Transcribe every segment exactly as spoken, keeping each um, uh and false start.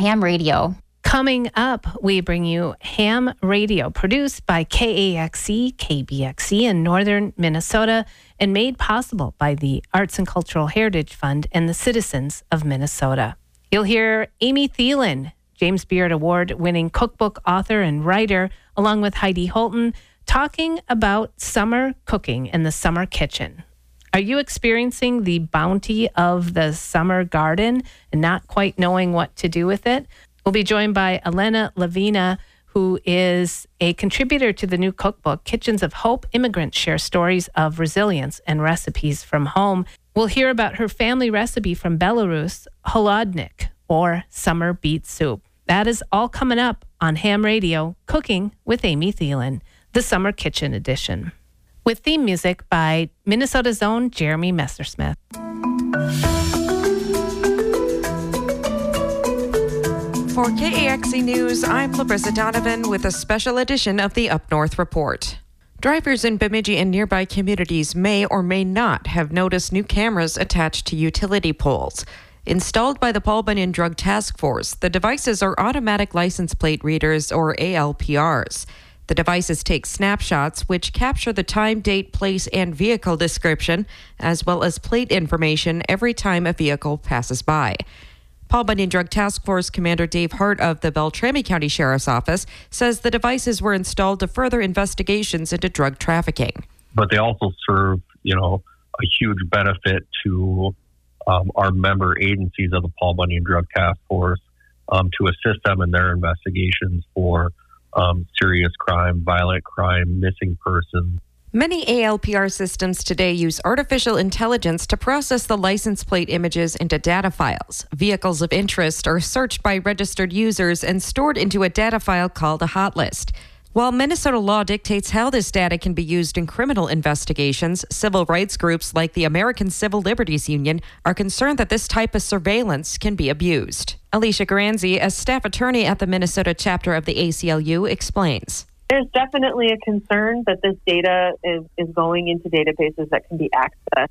Ham Radio. Coming up, we bring you Ham Radio, produced by K A X E, K B X E in northern Minnesota, and made possible by the Arts and Cultural Heritage Fund and the citizens of Minnesota. You'll hear Amy Thielen, James Beard Award-winning cookbook author and writer, along with Heidi Holton, talking about summer cooking in the summer kitchen. Are you experiencing the bounty of the summer garden and not quite knowing what to do with it? We'll be joined by Elena Lavina, who is a contributor to the new cookbook, Kitchens of Hope. Immigrants share stories of resilience and recipes from home. We'll hear about her family recipe from Belarus, holodnik, or summer beet soup. That is all coming up on Ham Radio, Cooking with Amy Thielen, the Summer Kitchen Edition, with theme music by Minnesota's own Jeremy Messersmith. For K A X E News, I'm Larissa Donovan with a special edition of the Up North Report. Drivers in Bemidji and nearby communities may or may not have noticed new cameras attached to utility poles. Installed by the Paul Bunyan Drug Task Force, the devices are automatic license plate readers, or A L P Rs. The devices take snapshots which capture the time, date, place, and vehicle description, as well as plate information every time a vehicle passes by. Paul Bunyan Drug Task Force Commander Dave Hart of the Beltrami County Sheriff's Office says the devices were installed to further investigations into drug trafficking. But they also serve, you know, a huge benefit to um, our member agencies of the Paul Bunyan Drug Task Force um, to assist them in their investigations for um, serious crime, violent crime, missing persons. Many A L P R systems today use artificial intelligence to process the license plate images into data files. Vehicles of interest are searched by registered users and stored into a data file called a hot list. While Minnesota law dictates how this data can be used in criminal investigations, civil rights groups like the American Civil Liberties Union are concerned that this type of surveillance can be abused. Alicia Garanzi, a staff attorney at the Minnesota chapter of the A C L U, explains. There's definitely a concern that this data is, is going into databases that can be accessed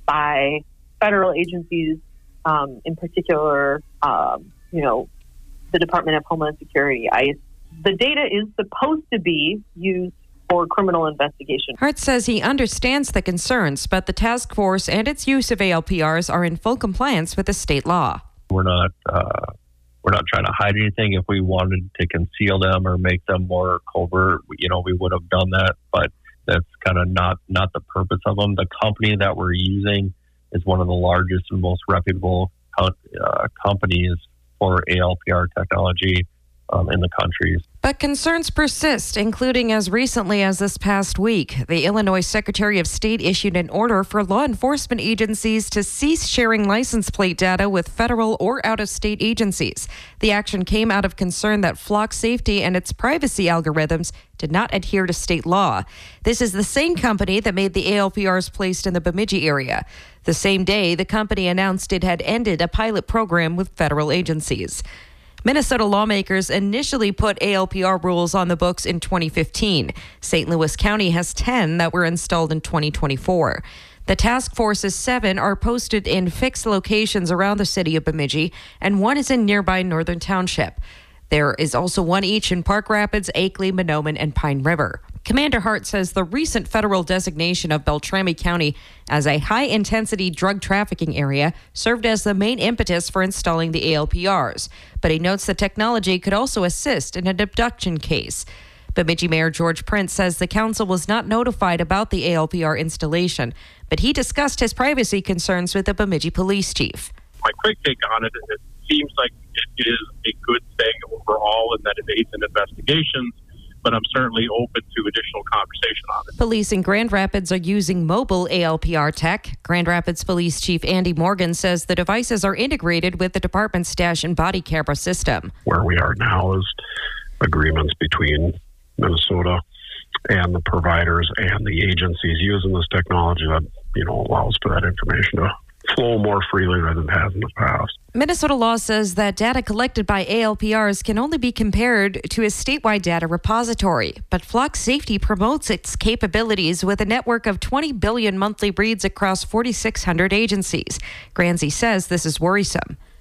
by federal agencies, um, in particular, um, you know, the Department of Homeland Security, ICE. The data is supposed to be used for criminal investigation. Hart says he understands the concerns, but the task force and its use of A L P Rs are in full compliance with the state law. We're not... Uh We're not trying to hide anything. If we wanted to conceal them or make them more covert, you know, we would have done that. But that's kind of not, not the purpose of them. The company that we're using is one of the largest and most reputable uh, companies for A L P R technology um, in the country. But concerns persist, including as recently as this past week. The Illinois Secretary of State issued an order for law enforcement agencies to cease sharing license plate data with federal or out-of-state agencies. The action came out of concern that Flock Safety and its privacy algorithms did not adhere to state law. This is the same company that made the A L P Rs placed in the Bemidji area. The same day, the company announced it had ended a pilot program with federal agencies. Minnesota lawmakers initially put A L P R rules on the books in twenty fifteen. Saint Louis County has ten that were installed in twenty twenty-four. The task force's seven are posted in fixed locations around the city of Bemidji, and one is in nearby Northern Township. There is also one each in Park Rapids, Akeley, Mahnomen, and Pine River. Commander Hart says the recent federal designation of Beltrami County as a high-intensity drug trafficking area served as the main impetus for installing the A L P Rs. But he notes the technology could also assist in an abduction case. Bemidji Mayor George Prince says the council was not notified about the A L P R installation, but he discussed his privacy concerns with the Bemidji police chief. My quick take on it is it seems like it is a good thing overall and that it aids in investigations, but I'm certainly open to additional conversation on it. Police in Grand Rapids are using mobile A L P R tech. Grand Rapids Police Chief Andy Morgan says the devices are integrated with the department's dash and body camera system. Where we are now is agreements between Minnesota and the providers and the agencies using this technology that, you know, allows for that information to flow more freely than it has in the past. Minnesota law says that data collected by A L P Rs can only be compared to a statewide data repository, but Flock Safety promotes its capabilities with a network of twenty billion monthly reads across four thousand six hundred agencies. Granzi says this is worrisome.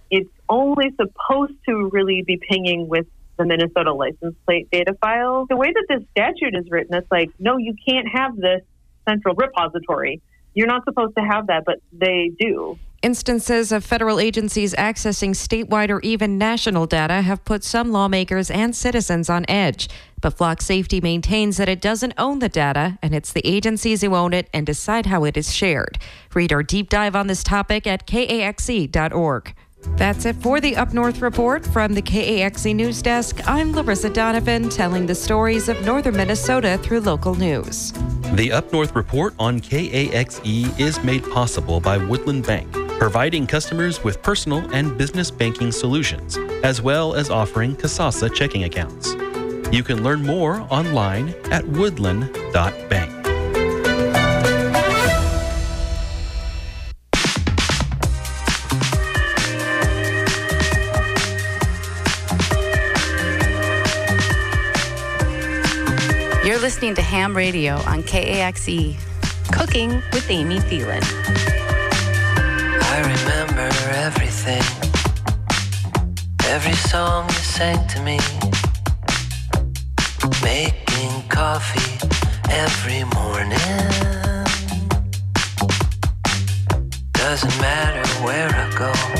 it's only supposed to really be pinging with the Minnesota license plate data file. The way that this statute is written, it's like, no, you can't have this central repository. You're not supposed to have that, but they do. Instances of federal agencies accessing statewide or even national data have put some lawmakers and citizens on edge. But Flock Safety maintains that it doesn't own the data, and it's the agencies who own it and decide how it is shared. Read our deep dive on this topic at K A X E dot org. That's it for the Up North Report from the K A X E News Desk. I'm Larissa Donovan, telling the stories of northern Minnesota through local news. The Up North Report on K A X E is made possible by Woodland Bank, providing customers with personal and business banking solutions, as well as offering Kasasa checking accounts. You can learn more online at woodland dot bank. You're listening to Ham Radio on K A X E. Cooking with Amy Thielen. I remember everything, every song you sang to me, making coffee every morning. Doesn't matter where I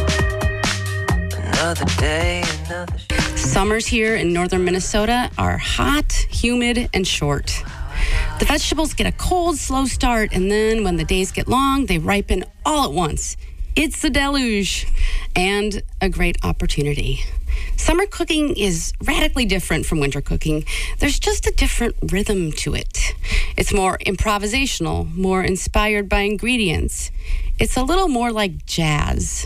go, another day, another sh- Summers here in northern Minnesota are hot, humid, and short. The vegetables get a cold, slow start, and then when the days get long, they ripen all at once. It's the deluge and a great opportunity. Summer cooking is radically different from winter cooking. There's just a different rhythm to it. It's more improvisational, more inspired by ingredients. It's a little more like jazz.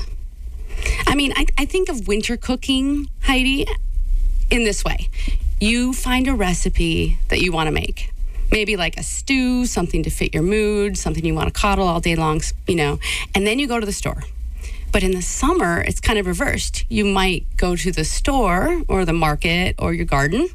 I mean, I, I think of winter cooking, Heidi, in this way. You find a recipe that you want to make. Maybe like a stew, something to fit your mood, something you want to coddle all day long, you know, and then you go to the store. But in the summer, it's kind of reversed. You might go to the store or the market or your garden,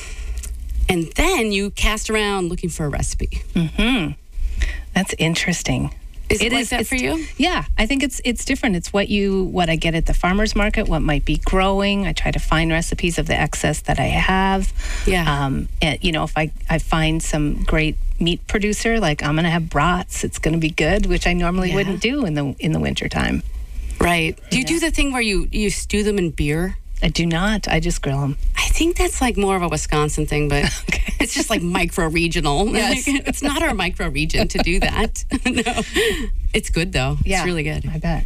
and then you cast around looking for a recipe. Mm-hmm. That's interesting. Is it, it like is, that for you? Yeah, I think it's it's different. It's what you what I get at the farmer's market, what might be growing. I try to find recipes of the excess that I have. Yeah. Um, and, you know, if I, I find some great meat producer, like I'm going to have brats, it's going to be good, which I normally Yeah. wouldn't do in the in the wintertime. Right. Do you Yeah. do the thing where you, you stew them in beer? I do not. I just grill them. I think that's like more of a Wisconsin thing, but okay. It's just like micro-regional. Yes. Like, it's not our micro-region to do that. No. It's good, though. Yeah, It's really good. I bet.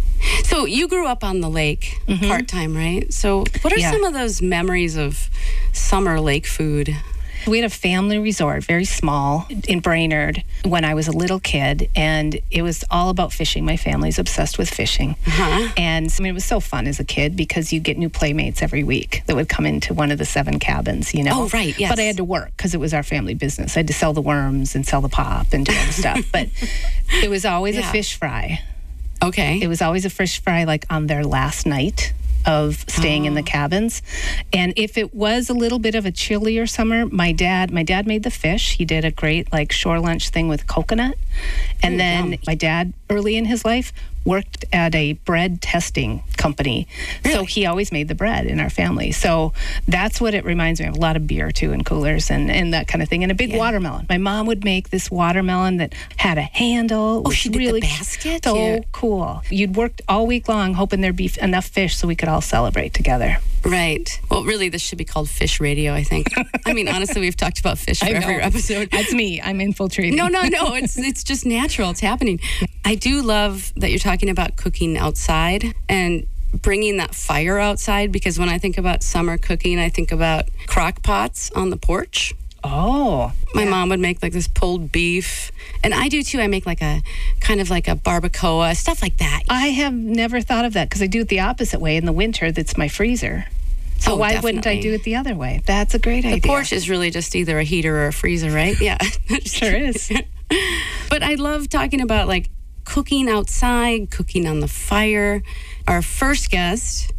So you grew up on the lake Mm-hmm. part-time, right? So what are Yeah. some of those memories of summer lake food? We had a family resort, very small, in Brainerd when I was a little kid, and it was all about fishing. My family's obsessed with fishing. Uh-huh. And I mean, it was so fun as a kid because you get new playmates every week that would come into one of the seven cabins, you know? Oh, right, yes. But I had to work because it was our family business. I had to sell the worms and sell the pop and do all the stuff. But it was always Yeah. a fish fry. Okay. It was always a fish fry, like on their last night of staying Oh. in the cabins. And if it was a little bit of a chillier summer, my dad, my dad made the fish. He did a great like shore lunch thing with coconut. And Ooh, then yum. my dad, early in his life, worked at a bread testing company. So Really? he always made the bread in our family. So that's what it reminds me of. A lot of beer too in coolers and, and that kind of thing. And a big Yeah. watermelon. My mom would make this watermelon that had a handle. It Oh, was she did the really basket? So Yeah. cool. You'd worked all week long hoping there'd be f- enough fish so we could all celebrate together. Right. Well, really, this should be called Fish Radio, I think. I mean, honestly, we've talked about fish for every episode. That's me. I'm infiltrating. No, no, no. It's it's just natural. It's happening. I do love that you're talking about cooking outside and bringing that fire outside, because when I think about summer cooking, I think about crock pots on the porch. Oh. My mom would make like this pulled beef, and I do too. I make like a kind of like a barbacoa, stuff like that. I have never thought of that because I do it the opposite way. In the winter, that's my freezer. So Oh, why wouldn't I definitely. do it the other way? That's a great The idea. porch is really just either a heater or a freezer, right? Yeah. Sure is. But I love talking about like cooking outside, cooking on the fire. Our first guest,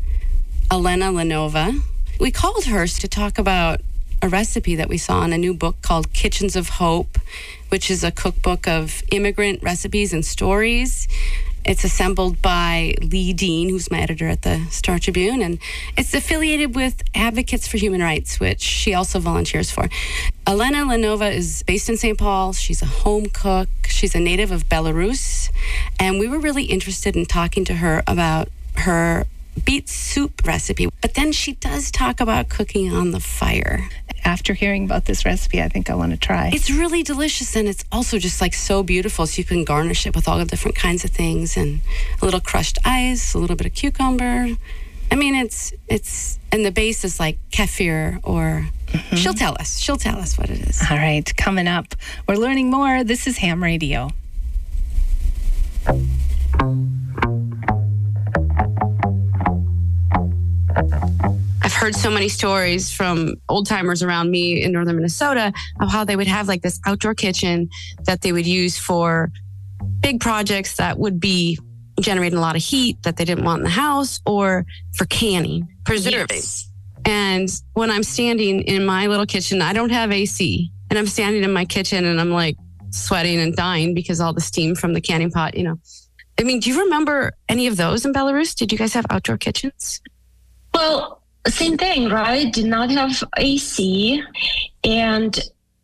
Elena Lenova, we called her to talk about a recipe that we saw in a new book called Kitchens of Hope, which is a cookbook of immigrant recipes and stories. It's assembled by Lee Dean, who's my editor at the Star Tribune, and it's affiliated with Advocates for Human Rights, which she also volunteers for. Elena Lanova is based in Saint Paul. She's a home cook. She's a native of Belarus, and we were really interested in talking to her about her beet soup recipe. But then she does talk about cooking on the fire. After hearing about this recipe, I think I want to try. It's really delicious, and it's also just like so beautiful. So you can garnish it with all the different kinds of things, and a little crushed ice, a little bit of cucumber. I mean, it's it's and the base is like kefir, or mm-hmm. she'll tell us. She'll tell us what it is. All right, coming up, we're learning more. This is Ham Radio. I've heard so many stories from old timers around me in northern Minnesota of how they would have like this outdoor kitchen that they would use for big projects that would be generating a lot of heat that they didn't want in the house, or for canning, preserving. Yes. And when I'm standing in my little kitchen, I don't have A C, and I'm standing in my kitchen and I'm like sweating and dying because all the steam from the canning pot, you know. I mean, do you remember any of those in Belarus? Did you guys have outdoor kitchens? Well, same thing, right? Did not have A C, and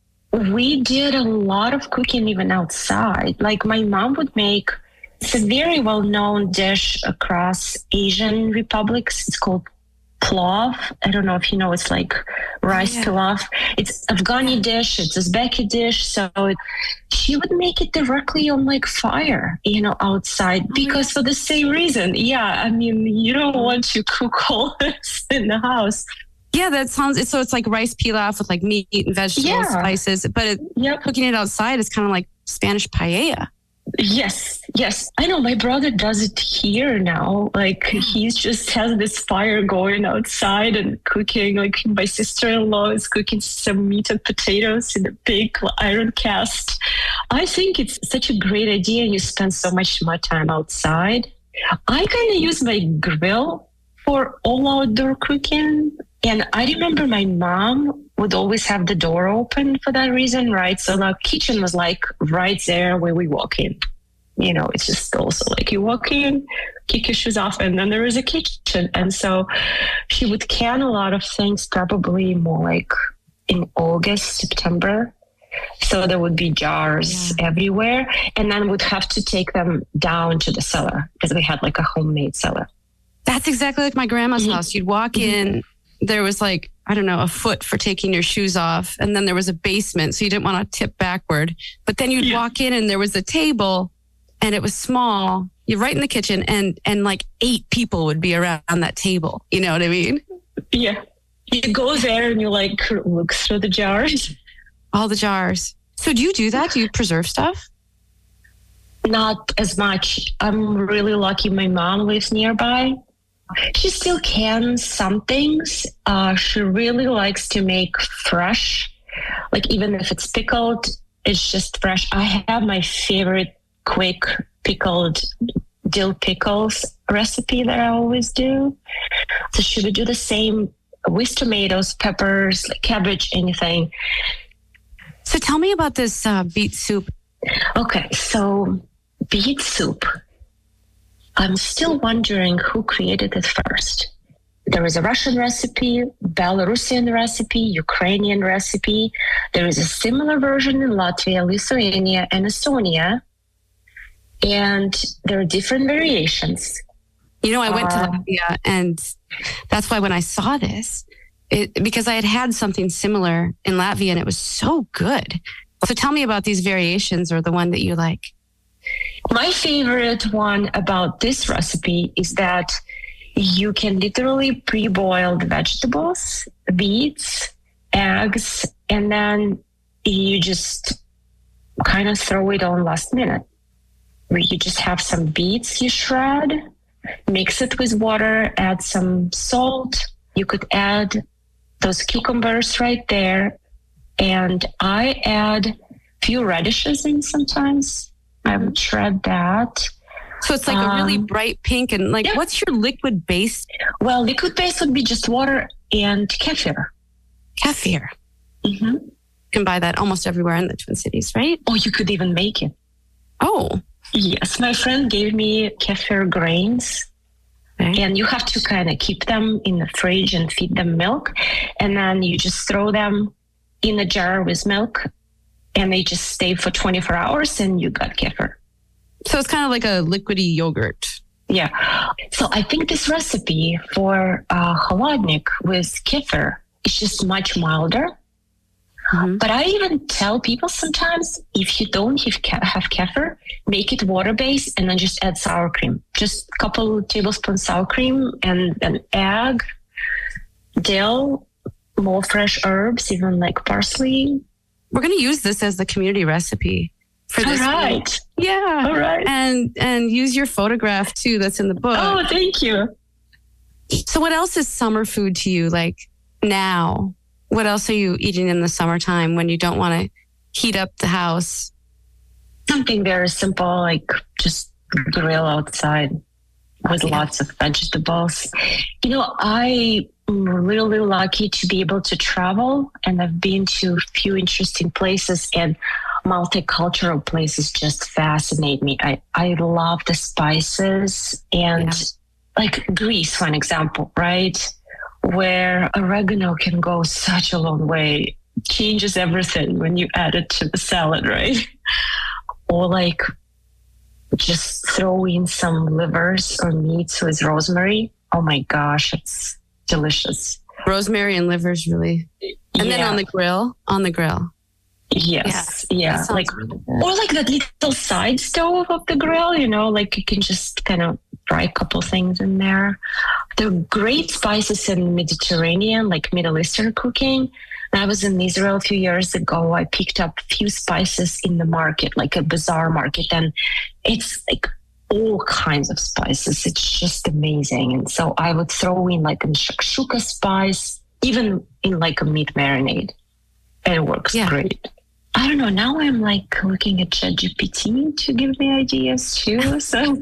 we did a lot of cooking even outside. Like my mom would make, it's a very well-known dish across Asian republics. It's called plov. I don't know if you know, it's like rice yeah. pilaf. It's Afghani dish, it's Uzbeki dish. So it, she would make it directly on like fire, you know, outside, because for the same reason. Yeah, I mean, you don't want to cook all this in the house. Yeah, that sounds, so it's like rice pilaf with like meat and vegetables, yeah. spices, but it, yep. cooking it outside is kind of like Spanish paella. Yes, yes. I know my brother does it here now. Like he's just has this fire going outside and cooking. Like my sister-in-law is cooking some meat and potatoes in a big iron cast. I think it's such a great idea. You spend so much more time outside. I kind of use my grill for all outdoor cooking. And I remember my mom would always have the door open for that reason, right? So the kitchen was like right there where we walk in. You know, it's just also like you walk in, kick your shoes off, and then there is a kitchen. And so she would can a lot of things probably more like in August, September. So there would be jars yeah. everywhere. And then we'd have to take them down to the cellar because we had like a homemade cellar. That's exactly like my grandma's mm-hmm. house. You'd walk in. There was like, I don't know, a foot for taking your shoes off. And then there was a basement, so you didn't want to tip backward. But then you'd yeah. walk in and there was a table and it was small. You're right in the kitchen and, and like eight people would be around that table. You know what I mean? Yeah. You go there and you like look through the jars. All the jars. So do you do that? Do you preserve stuff? Not as much. I'm really lucky my mom lives nearby. She still cans some things. Uh, she really likes to make fresh, like even if it's pickled, it's just fresh. I have my favorite quick pickled dill pickles recipe that I always do. So she would do the same with tomatoes, peppers, like cabbage, anything. So tell me about this uh, beet soup. Okay, so beet soup. I'm still wondering who created it first. There is a Russian recipe, Belarusian recipe, Ukrainian recipe. There is a similar version in Latvia, Lithuania, and Estonia. And there are different variations. You know, I went to Latvia, and that's why when I saw this, it, because I had had something similar in Latvia, and it was so good. So tell me about these variations, or the one that you like. My favorite one about this recipe is that you can literally pre-boil the vegetables, beets, eggs, and then you just kind of throw it on last minute. Where you just have some beets you shred, mix it with water, add some salt. You could add those cucumbers right there. And I add a few radishes in sometimes. I would shred that. So it's like um, a really bright pink. And like, yeah. What's your liquid base? Well, liquid base would be just water and kefir. Kefir. Mm-hmm. You can buy that almost everywhere in the Twin Cities, right? Oh, you could even make it. Oh, Yes, my friend gave me kefir grains. Okay. And you have to kind of keep them in the fridge and feed them milk. And then you just throw them in a jar with milk and they just stay for twenty-four hours and you got kefir. So it's kind of like a liquidy yogurt. Yeah. So I think this recipe for uh, khaladnik with kefir is just much milder. Mm-hmm. But I even tell people sometimes, if you don't have, ke- have kefir, make it water-based and then just add sour cream. Just a couple tablespoons sour cream and an egg, dill, more fresh herbs, even like parsley. We're going to use this as the community recipe for this. All right. Week. Yeah. All right. And, and use your photograph too that's in the book. Oh, thank you. So what else is summer food to you, like now? What else are you eating in the summertime when you don't want to heat up the house? Something very simple, like just grill outside with yeah. lots of vegetables. You know, I'm really lucky to be able to travel, and I've been to a few interesting places, and multicultural places just fascinate me. I, I love the spices and yeah. like Greece, for an example, right? Where oregano can go such a long way, changes everything when you add it to the salad, right? Or like just throw in some livers or meats with rosemary. Oh my gosh, it's delicious. Rosemary and livers, really. And yeah. then on the grill, on the grill. Yes, yeah. yeah. Like, really or like that little side stove of the grill, you know, like you can just kind of fry a couple things in there. There are great spices in Mediterranean, like Middle Eastern cooking. When I was in Israel a few years ago, I picked up a few spices in the market, like a bazaar market, and it's like all kinds of spices. It's just amazing. And so I would throw in like a shakshuka spice, even in like a meat marinade, and it works yeah. great. I don't know. Now I'm like looking at ChatGPT to give me ideas too. So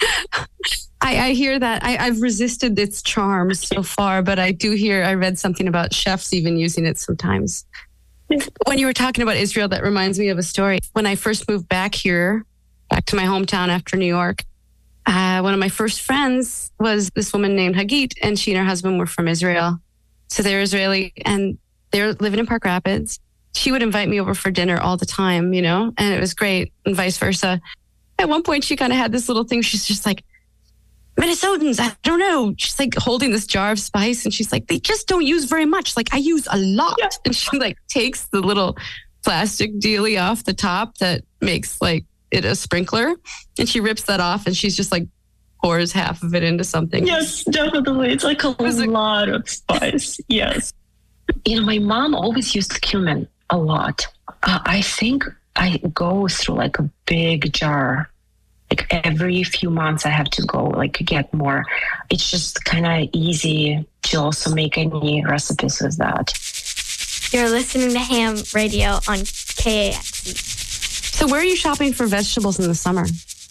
I, I hear that. I, I've resisted its charms so far, but I do hear, I read something about chefs even using it sometimes. When you were talking about Israel, that reminds me of a story. When I first moved back here, back to my hometown after New York, uh, one of my first friends was this woman named Hagit, and she and her husband were from Israel. So they're Israeli, and they're living in Park Rapids. She would invite me over for dinner all the time, you know, and it was great, and vice versa. At one point, she kind of had this little thing. She's just like, Minnesotans, I don't know. She's like holding this jar of spice, and she's like, they just don't use very much. Like, I use a lot. Yeah. And she like takes the little plastic dealie off the top that makes like it a sprinkler, and she rips that off, and she's just like pours half of it into something. Yes, definitely. It's like a it lot like- of spice. Yes. You know, my mom always used cumin a lot. Uh, I think I go through like a big jar. Like every few months I have to go like get more. It's just kind of easy to also make any recipes with that. You're listening to Ham Radio on K A X E. So where are you shopping for vegetables in the summer?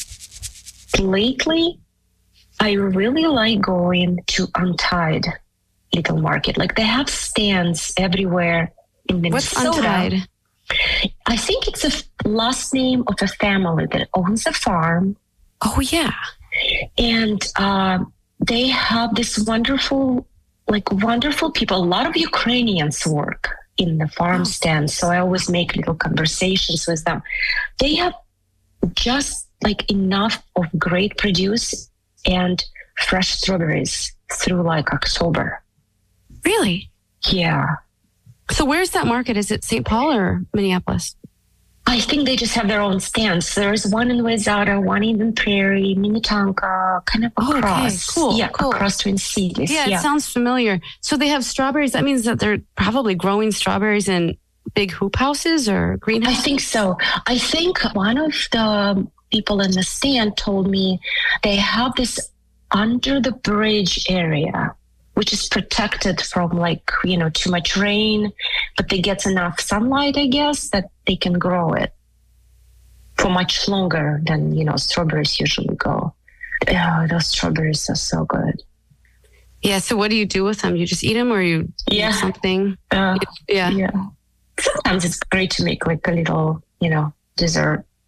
Lately, I really like going to Untied Little Market. Like they have stands everywhere in Minnesota. What's Untied? I think it's a last name of a family that owns a farm. Oh, yeah. And uh, they have this wonderful, like wonderful people. A lot of Ukrainians work in the farm oh. stand. So I always make little conversations with them. They have just like enough of great produce and fresh strawberries through like October. Really? Yeah. So where's that market? Is it Saint Paul or Minneapolis? I think they just have their own stands. There's one in Wayzata, one in Eden Prairie, Minnetonka, kind of across. Oh, okay. Cool. Yeah, cool. across Twin Cities. Yeah, yeah, it sounds familiar. So they have strawberries. That means that they're probably growing strawberries in big hoop houses or greenhouses? I think so. I think one of the people in the stand told me they have this under the bridge area, which is protected from like, you know, too much rain, but they get enough sunlight, I guess, that they can grow it for much longer than, you know, strawberries usually go. Oh, those strawberries are so good. Yeah. So what do you do with them? You just eat them or you yeah. do something? Uh, yeah. Yeah. Sometimes it's great to make like a little, you know, dessert.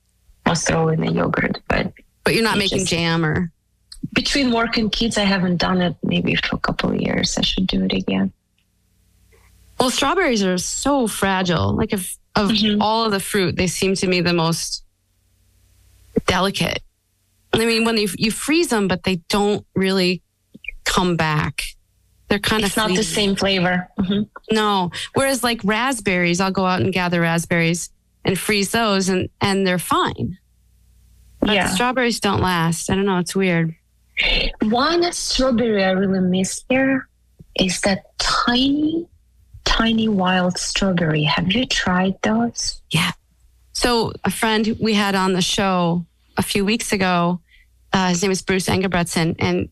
I'll throw in the yogurt. But But you're not it making just- jam or... between work and kids, I haven't done it maybe for a couple of years. I should do it again. Well, strawberries are so fragile. Like if of Mhm. all of the fruit, they seem to me the most delicate. I mean, when you, you freeze them, but they don't really come back. They're kind It's of not the fleeting. same flavor. hmm No. Whereas like raspberries, I'll go out and gather raspberries and freeze those and, and they're fine. But Yeah. the strawberries don't last. I don't know. It's weird. One strawberry I really miss here is that tiny, tiny wild strawberry. Have you tried those? Yeah. So a friend we had on the show a few weeks ago, uh, his name is Bruce Engebretson, and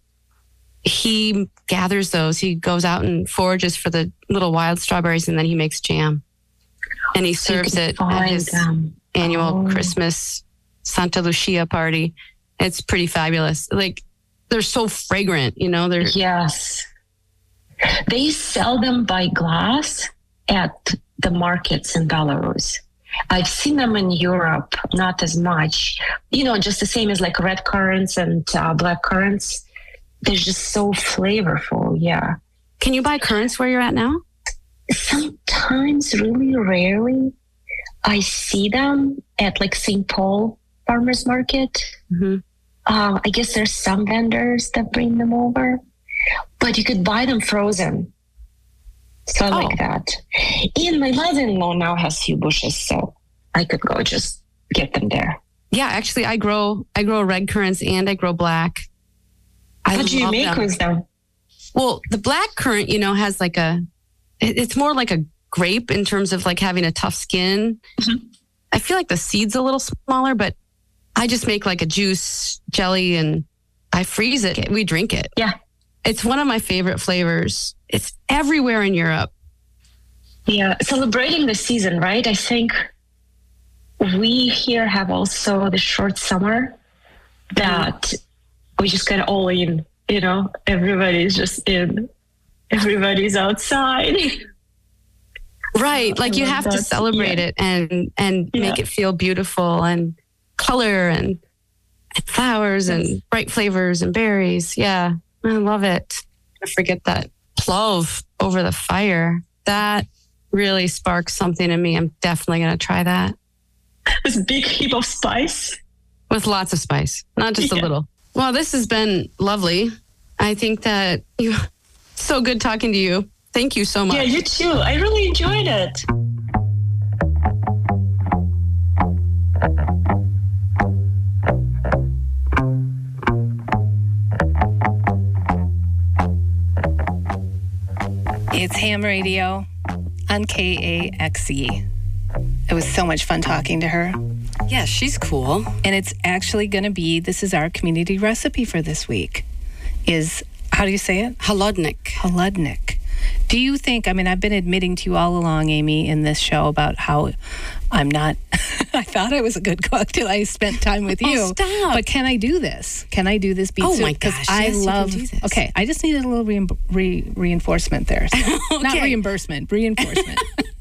he gathers those. He goes out and forages for the little wild strawberries, and then he makes jam. And he So you serves can it at find his them. annual Oh. Christmas Santa Lucia party. It's pretty fabulous. Like, they're so fragrant, you know? They're Yes. They sell them by glass at the markets in Belarus. I've seen them in Europe, not as much. You know, just the same as like red currants and uh, black currants. They're just so flavorful. Yeah. Can you buy currants where you're at now? Sometimes, really rarely, I see them at like Saint Paul Farmers Market. Mm-hmm. Uh, I guess there's some vendors that bring them over, but you could buy them frozen. So I Oh. like that. And my mother-in-law now has few bushes, so I could go just get them there. Yeah, actually, I grow I grow red currants and I grow black. I What do you love make them. with them? Well, the black currant, you know, has like a, it- it's more like a grape in terms of like having a tough skin. Mm-hmm. I feel like the seed's a little smaller, but I just make like a juice jelly and I freeze it. We drink it. Yeah. It's one of my favorite flavors. It's everywhere in Europe. Yeah, celebrating the season, right? I think we here have also the short summer that we just get all in, you know, everybody's just in, everybody's outside. Right. Like I you love have to that. celebrate Yeah. it and, and Yeah. make it feel beautiful and color and, and flowers and bright flavors and berries. Yeah. I love it. I forget that clove over the fire. That really sparks something in me. I'm definitely going to try that. This big heap of spice. With lots of spice, not just a Yeah. little. Well, this has been lovely. I think that you, so good talking to you. Thank you so much. Yeah, you too. I really enjoyed it. It's Ham Radio on K A X E. It was so much fun talking to her. Yeah, she's cool. And it's actually going to be, this is our community recipe for this week, is, how do you say it? Holodnik. Holodnik. Do you think, I mean, I've been admitting to you all along, Amy, in this show about how I'm not, I thought I was a good cook till I spent time with Oh, you. stop. But can I do this? Can I do this beet Oh, soup? my 'Cause gosh, I yes, you can love, do this. okay, I just needed a little re- re- reinforcement there. So, Not Okay. reimbursement, reinforcement.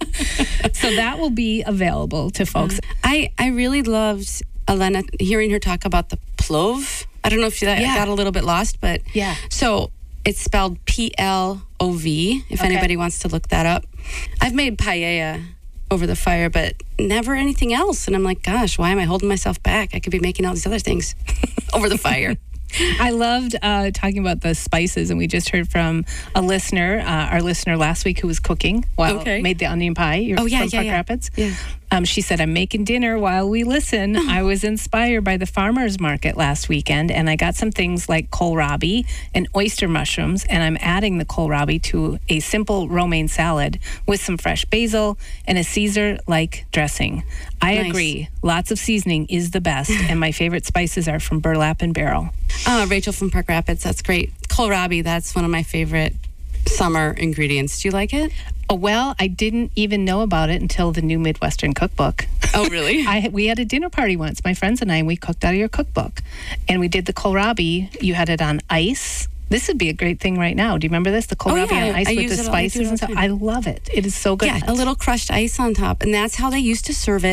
So that will be available to folks. I, I really loved Elena hearing her talk about the plov. I don't know if that Yeah. got a little bit lost, but Yeah. So it's spelled P L O V, if Okay. anybody wants to look that up. I've made paella over the fire, but never anything else. And I'm like, gosh, why am I holding myself back? I could be making all these other things over the fire. I loved uh, talking about the spices, and we just heard from a listener, uh, our listener last week who was cooking while Okay. made the onion pie. You're Oh, yeah, from yeah, Park yeah. Rapids. Yeah. Um, she said, I'm making dinner while we listen. I was inspired by the farmer's market last weekend, and I got some things like kohlrabi and oyster mushrooms, and I'm adding the kohlrabi to a simple romaine salad with some fresh basil and a Caesar-like dressing. I Nice. agree. Lots of seasoning is the best, and my favorite spices are from Burlap and Barrel. Oh, Rachel from Park Rapids, that's great. Kohlrabi, that's one of my favorite summer ingredients. Do you like it? Oh, well, I didn't even know about it until the new Midwestern cookbook. Oh, really? I we had a dinner party once, my friends and I, and we cooked out of your cookbook. And we did the kohlrabi. You had it on ice. This would be a great thing right now. Do you remember this? The kohlrabi yeah, on ice I with use the it all- I do it spices all and the stuff. time. I love it. It is so good. Yeah, a little crushed ice on top. And that's how they used to serve it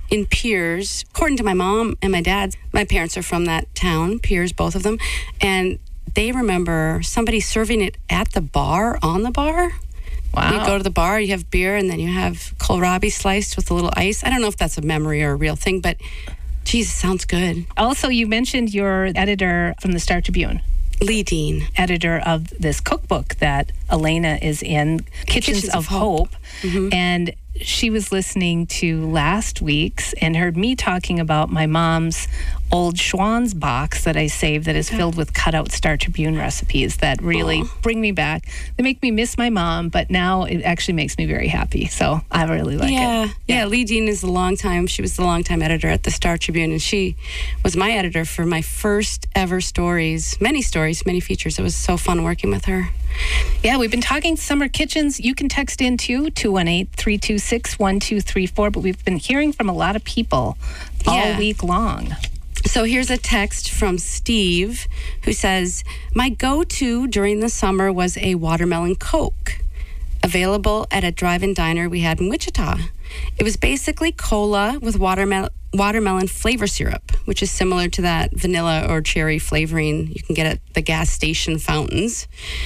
in Piers, according to my mom and my dad, my parents are from that town, Piers, both of them, and they remember somebody serving it at the bar, on the bar. Wow. You go to the bar, you have beer, and then you have kohlrabi sliced with a little ice. I don't know if that's a memory or a real thing, but geez, sounds good. Also, you mentioned your editor from the Star Tribune. Lee Dean. Editor of this cookbook that Elena is in, Kitchens, Kitchens of, of Hope. Hope. Mm-hmm. And she was listening to last week's and heard me talking about my mom's old Schwann's box that I saved that is filled with cutout Star Tribune recipes that really Aww. bring me back. They make me miss my mom, but now it actually makes me very happy. So I really like yeah. it. Yeah, yeah. Lee Dean is the long time. She was the long time editor at the Star Tribune, and she was my editor for my first ever stories, many stories, many features. It was so fun working with her. Yeah, we've been talking summer kitchens. You can text in too, two one eight, three two six, one two three four. But we've been hearing from a lot of people all Yeah. week long. So here's a text from Steve who says, my go-to during the summer was a watermelon Coke, available at a drive-in diner we had in Wichita. It was basically cola with watermelon watermelon flavor syrup, which is similar to that vanilla or cherry flavoring you can get at the gas station fountains.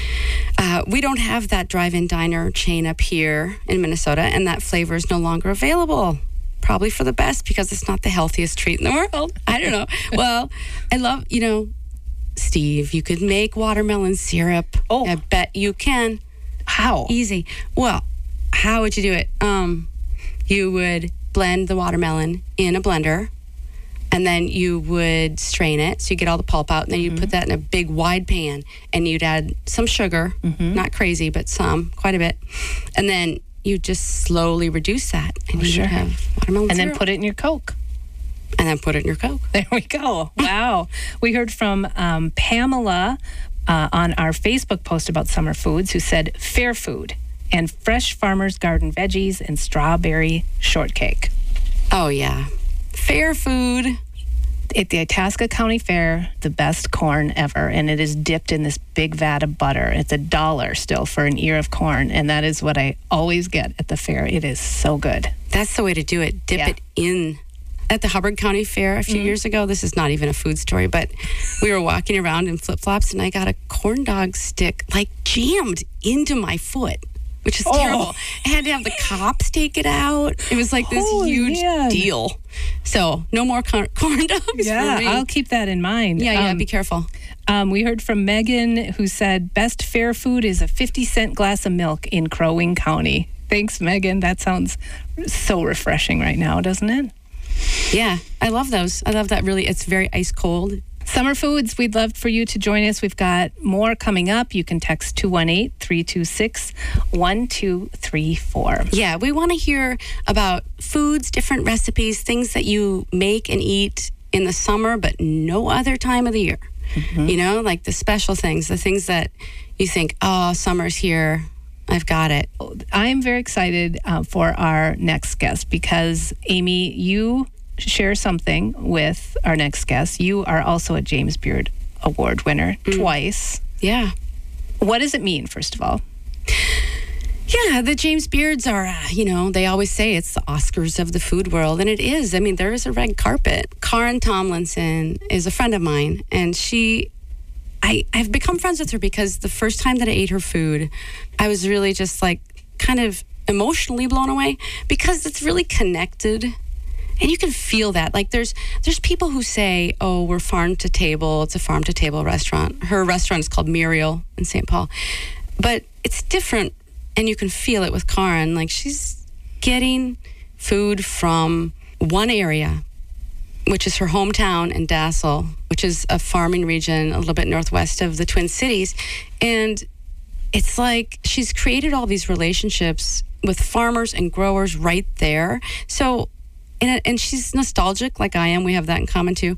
Uh, we don't have that drive-in diner chain up here in Minnesota, and that flavor is no longer available. Probably for the best, because it's not the healthiest treat in the world. I don't know. Well, I love, you know, Steve, you could make watermelon syrup. Oh. I bet you can. How? Easy. Well, how would you do it? Um, you would blend the watermelon in a blender, and then you would strain it so you get all the pulp out, and then Mm-hmm. you'd put that in a big wide pan, and you'd add some sugar, Mm-hmm. not crazy, but some, quite a bit, and then you just slowly reduce that, and Oh, you sure. would have watermelon And syrup. then put it in your Coke. and then put it in your Coke. There we go. Wow. We heard from um, Pamela uh, on our Facebook post about summer foods who said fair food and fresh farmers garden veggies and strawberry shortcake. Oh, yeah. Fair food. At the Itasca County Fair, the best corn ever, and it is dipped in this big vat of butter. It's a dollar still for an ear of corn, and that is what I always get at the fair. It is so good. That's the way to do it. Dip Yeah. it in. At the Hubbard County Fair a few Mm-hmm. years ago, this is not even a food story, but we were walking around in flip-flops, and I got a corn dog stick, like, jammed into my foot, which is Oh. terrible. I had to have the cops take it out. It was like this Oh, huge man. deal. So, no more corn, corn dogs Yeah, for me. I'll keep that in mind. yeah, yeah, Um, be careful. Um, we heard from Megan, who said best fair food is a fifty cent glass of milk in Crow Wing County. Thanks, Megan. That sounds so refreshing right now, doesn't it? Yeah, I love those. I love that really. It's very ice cold. Summer foods, we'd love for you to join us. We've got more coming up. You can text two one eight, three two six, one two three four. Yeah, we want to hear about foods, different recipes, things that you make and eat in the summer, but no other time of the year. Mm-hmm. You know, like the special things, the things that you think, oh, summer's here. I've got it. I'm very excited uh, for our next guest because, Amy, you share something with our next guest. You are also a James Beard Award winner Mm. twice. Yeah. What does it mean, first of all? Yeah, the James Beards are, uh, you know, they always say it's the Oscars of the food world, and it is. I mean, there is a red carpet. Karen Tomlinson is a friend of mine, and she, I, I've become friends with her because the first time that I ate her food, I was really just like kind of emotionally blown away because it's really connected. And you can feel that. Like there's there's people who say, oh, we're farm to table. It's a farm to table restaurant. Her restaurant is called Muriel in Saint Paul. But it's different, and you can feel it with Karen. Like she's getting food from one area, which is her hometown in Dassel, which is a farming region a little bit northwest of the Twin Cities. And it's like she's created all these relationships with farmers and growers right there. So And, and she's nostalgic like I am. We have that in common too.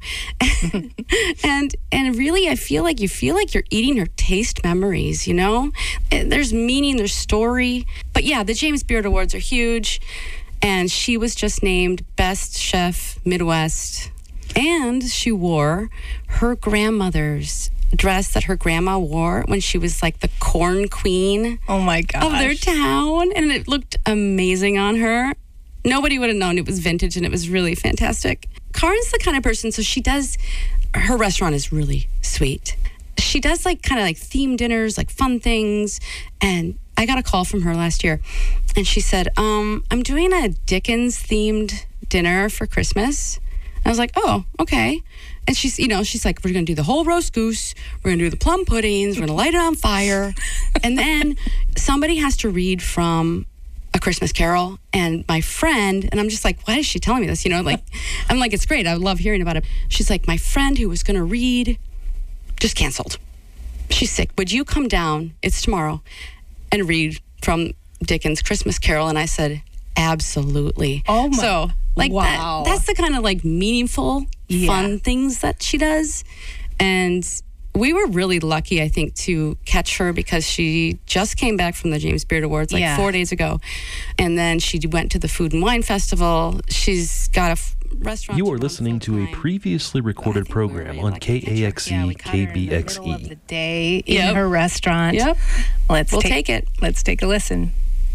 and and really, I feel like you feel like you're eating her taste memories, you know? There's meaning, there's story. But yeah, the James Beard Awards are huge. And she was just named Best Chef Midwest. And she wore her grandmother's dress that her grandma wore when she was like the corn queen Oh my gosh. of their town. And it looked amazing on her. Nobody would have known it was vintage, and it was really fantastic. Karen's the kind of person, so she does, her restaurant is really sweet. She does like kind of like themed dinners, like fun things. And I got a call from her last year, and she said, um, I'm doing a Dickens themed dinner for Christmas. I was like, oh, okay. And she's, you know, she's like, we're going to do the whole roast goose. We're going to do the plum puddings. We're going to light it on fire. And then somebody has to read from A Christmas Carol. And my friend, and I'm just like, why is she telling me this? You know, like, I'm like, it's great. I love hearing about it. She's like, my friend who was going to read just canceled. She's sick. Would you come down? It's tomorrow. And read from Dickens' Christmas Carol. And I said, absolutely. Oh my. So, like, wow. that, that's the kind of like meaningful, Yeah. fun things that she does. And we were really lucky, I think, to catch her because she just came back from the James Beard Awards like Yeah. four days ago. And then she went to the Food and Wine Festival. She's got a f- restaurant. You are listening to a previously recorded program on K A X E K B X Middle of the E. day in Yep. her restaurant. Yep. Let's We'll take, take it. Let's take a listen.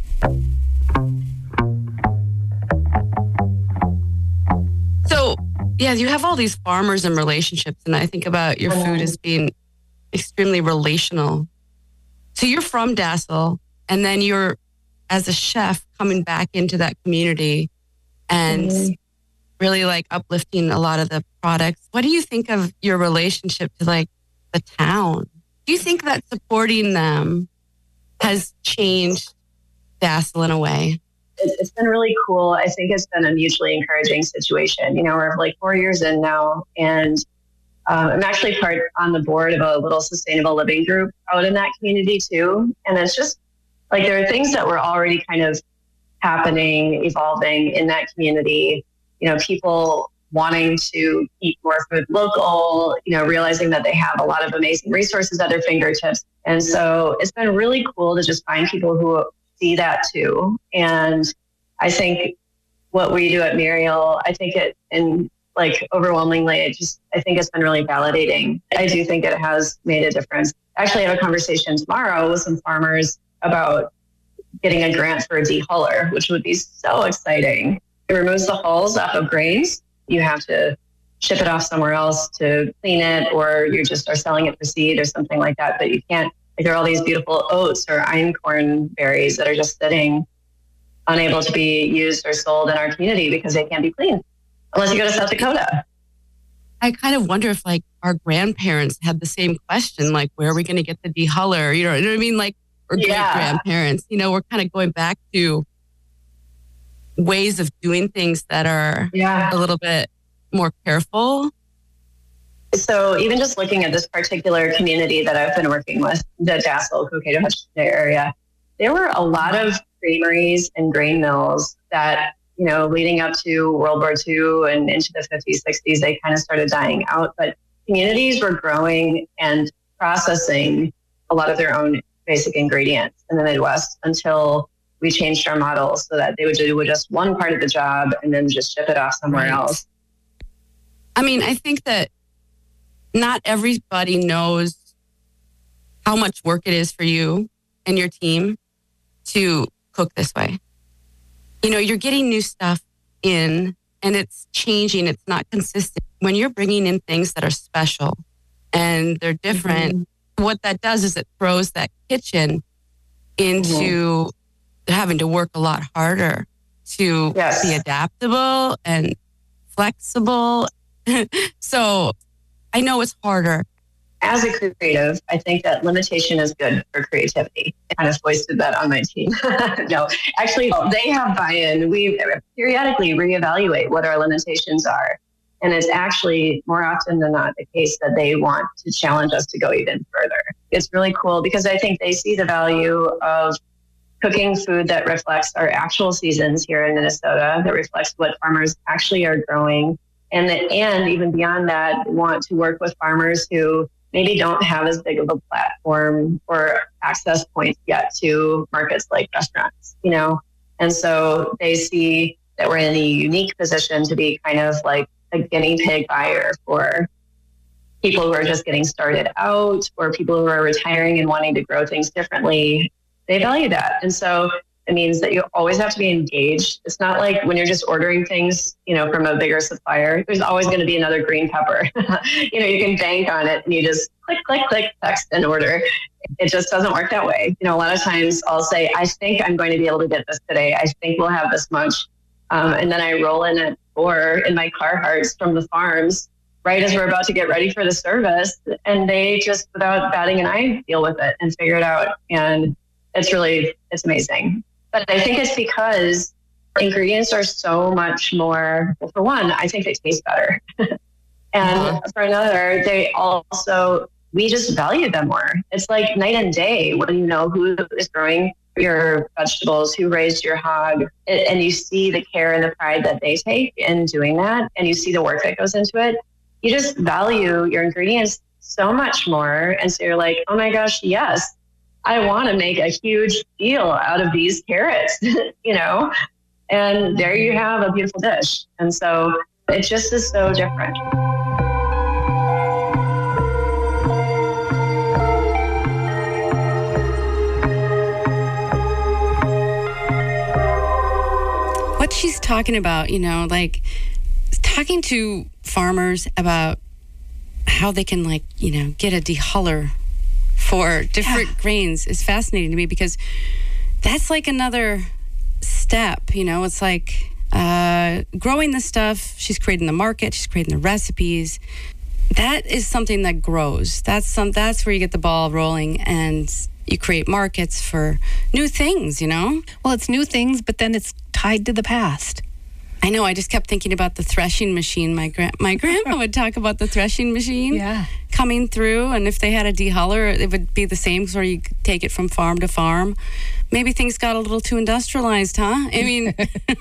So, yeah, you have all these farmers and relationships, and I think about your food as being extremely relational. So you're from Dassel, and then you're, as a chef, coming back into that community and Mhm. really like uplifting a lot of the products. What do you think of your relationship to like the town? Do you think that supporting them has changed Dassel in a way? It- It's been really cool. I think it's been a mutually encouraging situation. You know, we're like four years in now, and um, I'm actually part on the board of a little sustainable living group out in that community too. And it's just like there are things that were already kind of happening, evolving in that community. You know, people wanting to eat more food local, you know, realizing that they have a lot of amazing resources at their fingertips. And so it's been really cool to just find people who see that too. And I think what we do at Muriel, I think it, and like overwhelmingly, it just, I think it's been really validating. I do think it has made a difference. Actually, I have a conversation tomorrow with some farmers about getting a grant for a dehuller, which would be so exciting. It removes the hulls off of grains. You have to ship it off somewhere else to clean it, or you just are selling it for seed or something like that. But you can't, like there are all these beautiful oats or einkorn berries that are just sitting unable to be used or sold in our community because they can't be cleaned unless you go to South Dakota. I kind of wonder if like our grandparents had the same question, like, where are we going to get the dehuller? You know, you know what I mean? Like, or great Yeah. grandparents, you know, we're kind of going back to ways of doing things that are Yeah. a little bit more careful. So even just looking at this particular community that I've been working with, the Dassel, Cokato, Hutchinson area, there were a lot of creameries and grain mills that, you know, leading up to World War Two and into the fifties, sixties, they kind of started dying out. But communities were growing and processing a lot of their own basic ingredients in the Midwest until we changed our model so that they would do just one part of the job and then just ship it off somewhere Right. else. I mean, I think that not everybody knows how much work it is for you and your team to cook this way. You know, you're getting new stuff in and it's changing. It's not consistent. When you're bringing in things that are special and they're different, mm-hmm. what that does is it throws that kitchen into mm-hmm. having to work a lot harder to yes. be adaptable and flexible. So I know it's harder. As a creative, I think that limitation is good for creativity. I kind of foisted that on my team. No, actually, they have buy-in. We periodically reevaluate what our limitations are. And it's actually more often than not the case that they want to challenge us to go even further. It's really cool because I think they see the value of cooking food that reflects our actual seasons here in Minnesota, that reflects what farmers actually are growing. And that, and even beyond that, want to work with farmers who maybe don't have as big of a platform or access points yet to markets like restaurants, you know? And so they see that we're in a unique position to be kind of like a guinea pig buyer for people who are just getting started out or people who are retiring and wanting to grow things differently. They value that. And so It means that you always have to be engaged. It's not like when you're just ordering things, you know, from a bigger supplier, there's always going to be another green pepper. You know, you can bank on it and you just click, click, click, text and order. It just doesn't work that way. You know, a lot of times I'll say, I think I'm going to be able to get this today. I think we'll have this much. Um, and then I roll in at four in my Carhartts from the farms right as we're about to get ready for the service. And they just, without batting an eye, deal with it and figure it out. And it's really, it's amazing. But I think it's because ingredients are so much more, well, for one, I think they taste better. And uh-huh. for another, they also, we just value them more. It's like night and day when you know who is growing your vegetables, who raised your hog, and you see the care and the pride that they take in doing that, and you see the work that goes into it. You just value your ingredients so much more. And so you're like, oh my gosh, yes, I want to make a huge deal out of these carrots, you know, and there you have a beautiful dish. And so it just is so different. What she's talking about, you know, like talking to farmers about how they can, like, you know, get a dehuller for different yeah. grains is fascinating to me, because that's like another step, you know. It's like uh, growing the stuff. She's creating the market. She's creating the recipes. That is something that grows. That's some. That's where you get the ball rolling, and you create markets for new things, you know? Well, it's new things, but then it's tied to the past. I know. I just kept thinking about the threshing machine. My gra- my grandma would talk about the threshing machine yeah. coming through, and if they had a dehuller, it would be the same, so you could take it from farm to farm. Maybe things got a little too industrialized, huh? I mean,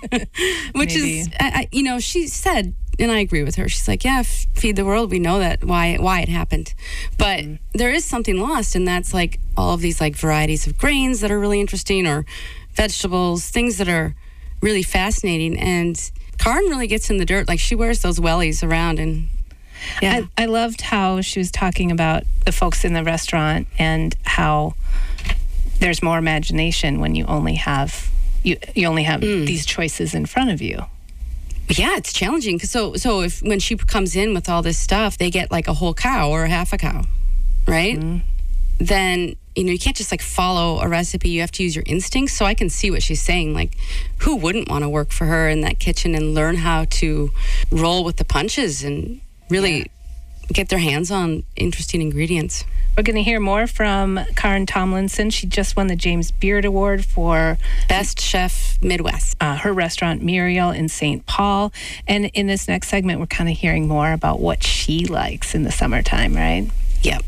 which Maybe. is, I, I, you know, she said, and I agree with her. She's like, yeah, f- feed the world. We know that why why it happened, but mm-hmm. there is something lost, and that's like all of these like varieties of grains that are really interesting, or vegetables, things that are really fascinating. And Karin really gets in the dirt. Like, she wears those wellies around, and yeah. I, I loved how she was talking about the folks in the restaurant and how there's more imagination when you only have you you only have mm. these choices in front of you. Yeah, it's challenging. So so if when she comes in with all this stuff, they get like a whole cow or a half a cow, right? Mm. Then, you know, you can't just like follow a recipe. You have to use your instincts. So I can see what she's saying. Like, who wouldn't want to work for her in that kitchen and learn how to roll with the punches and really yeah. get their hands on interesting ingredients? We're going to hear more from Karin Tomlinson. She just won the James Beard Award for Best Chef Midwest. Uh, her restaurant, Muriel, in Saint Paul. And in this next segment, we're kind of hearing more about what she likes in the summertime, right? Yep.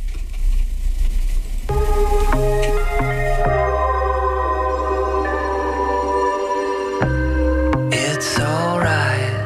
It's alright,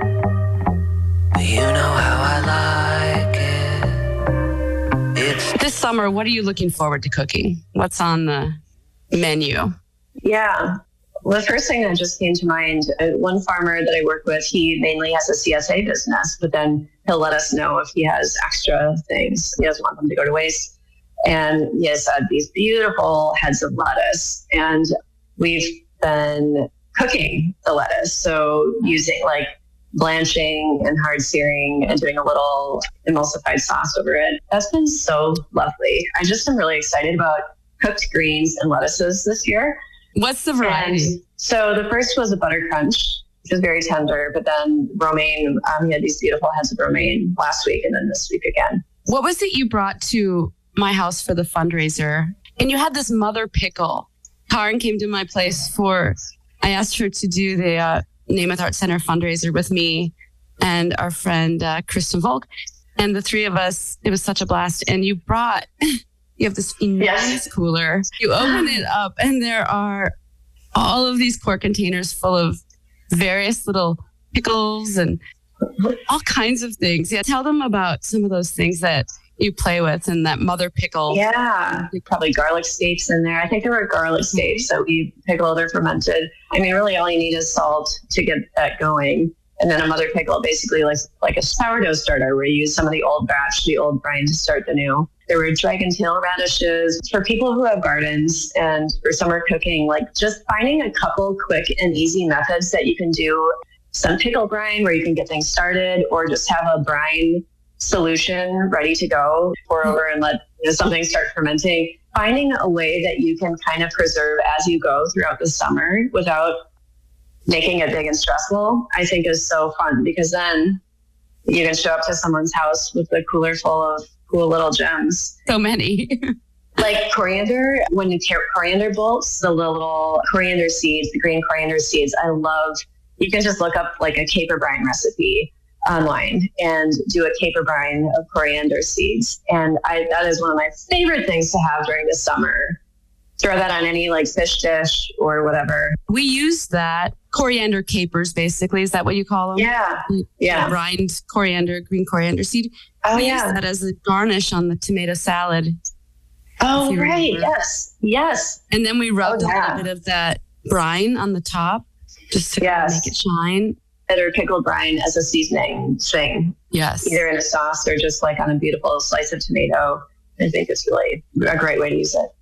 you know how I like it. It's this summer, what are you looking forward to cooking? What's on the menu? Yeah. Well, the first thing that just came to mind, uh, one farmer that I work with, he mainly has a C S A business, but then he'll let us know if he has extra things. He doesn't want them to go to waste. And he has had these beautiful heads of lettuce, and we've been cooking the lettuce. So using like blanching and hard searing and doing a little emulsified sauce over it. That's been so lovely. I just am really excited about cooked greens and lettuces this year. What's the variety? And so the first was a butter crunch, which is very tender, but then romaine, um, he had these beautiful heads of romaine last week and then this week again. What was it you brought to my house for the fundraiser? And you had this mother pickle. Karin came to my place for, I asked her to do the uh, Namath Art Center fundraiser with me and our friend uh, Kristen Volk. And the three of us, it was such a blast. And you brought, you have this enormous yes. cooler. You open it up and there are all of these quart containers full of various little pickles and all kinds of things. Yeah, tell them about some of those things that you play with and that mother pickle. Yeah, probably garlic steaks in there. I think there were garlic steaks that we pickled or fermented. I mean, really all you need is salt to get that going. And then a mother pickle, basically like, like a sourdough starter where you use some of the old batch, the old brine to start the new. There were dragon tail radishes. For people who have gardens and for summer cooking, like just finding a couple quick and easy methods that you can do some pickle brine where you can get things started, or just have a brine solution ready to go, pour over and let you know, something start fermenting. Finding a way that you can kind of preserve as you go throughout the summer without making it big and stressful, I think is so fun, because then you can show up to someone's house with a cooler full of cool little gems. So many. Like coriander, when you tear coriander bolts, the little coriander seeds, the green coriander seeds, I love. You can just look up like a caper brine recipe online and do a caper brine of coriander seeds. And I, that is one of my favorite things to have during the summer. Throw that on any like fish dish or whatever. We use that. Coriander capers, basically. Is that what you call them? Yeah. Yeah. Brined coriander, green coriander seed. Oh, we yeah. use that as a garnish on the tomato salad. Oh, right. Remember. Yes. Yes. And then we rubbed oh, yeah. a little bit of that brine on the top just to yes. make it shine. Or pickled brine as a seasoning thing. Yes. Either in a sauce or just like on a beautiful slice of tomato. I think it's really a great way to use it.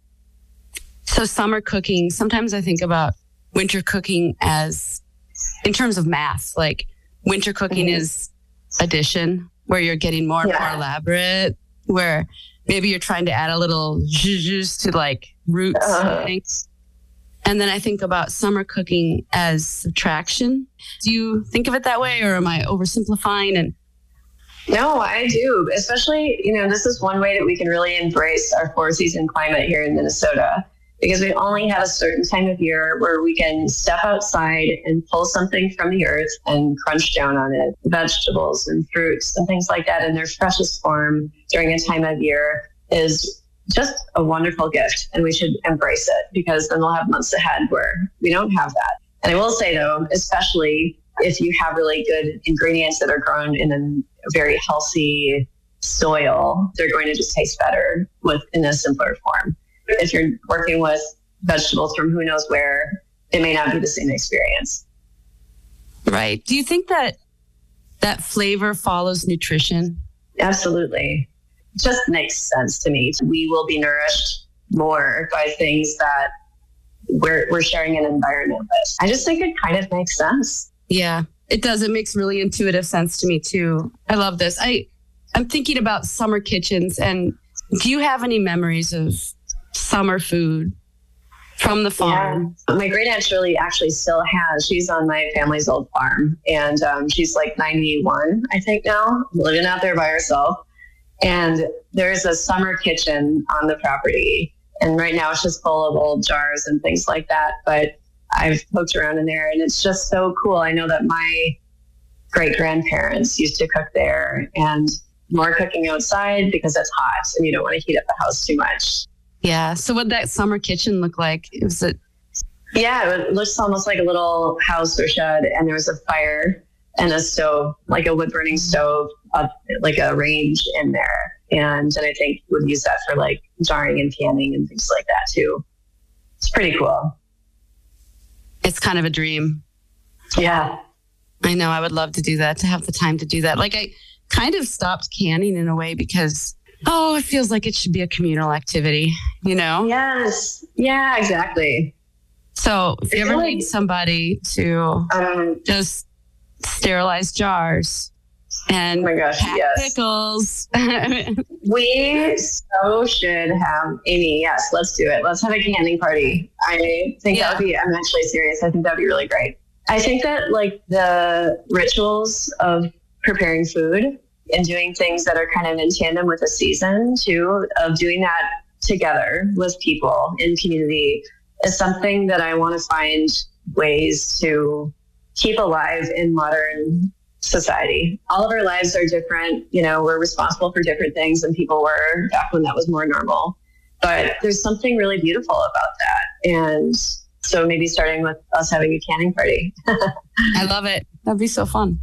So summer cooking, sometimes I think about winter cooking as, in terms of math, like winter cooking mm-hmm. is addition, where you're getting more and yeah. more elaborate, where maybe you're trying to add a little zhuzh to like roots uh-huh. and things. And then I think about summer cooking as subtraction. Do you think of it that way, or am I oversimplifying? And No, I do. Especially, you know, this is one way that we can really embrace our four season climate here in Minnesota, because we only have a certain time of year where we can step outside and pull something from the earth and crunch down on it, vegetables and fruits and things like that in their freshest form during a time of year is just a wonderful gift. And we should embrace it, because then we'll have months ahead where we don't have that. And I will say, though, especially if you have really good ingredients that are grown in a very healthy soil, they're going to just taste better with in a simpler form. If you're working with vegetables from who knows where, it may not be the same experience. Right. Do you think that that flavor follows nutrition? Absolutely. It just makes sense to me. We will be nourished more by things that we're, we're sharing an environment with. I just think it kind of makes sense. Yeah, it does. It makes really intuitive sense to me, too. I love this. I, I'm thinking about summer kitchens. And do you have any memories of summer food from the farm? Yeah. My great aunt Shirley actually still has. She's on my family's old farm, and um, she's like ninety-one, I think now, living out there by herself. And there's a summer kitchen on the property. And right now it's just full of old jars and things like that. But I've poked around in there, and it's just so cool. I know that my great grandparents used to cook there, and more cooking outside because it's hot and you don't want to heat up the house too much. Yeah. So what did that summer kitchen look like? It was it? Yeah, it looks almost like a little house or shed, and there was a fire and a stove, like a wood burning stove, uh, like a range in there. And, and I think would use that for like jarring and canning and things like that too. It's pretty cool. It's kind of a dream. Yeah. I know. I would love to do that, to have the time to do that. Like I kind of stopped canning in a way because, oh, it feels like it should be a communal activity, you know? Yes. Yeah, exactly. So if you ever like, need somebody to um, just sterilize jars and oh my gosh, pack yes. pickles. We so should have, Amy, yes, let's do it. Let's have a canning party. I think Yeah. that would be, I'm actually serious. I think that would be really great. I think that like the rituals of preparing food and doing things that are kind of in tandem with the season too, of doing that together with people in community is something that I want to find ways to keep alive in modern society. All of our lives are different. You know, we're responsible for different things than people were back when that was more normal. But there's something really beautiful about that. And so maybe starting with us having a canning party. I love it. That'd be so fun.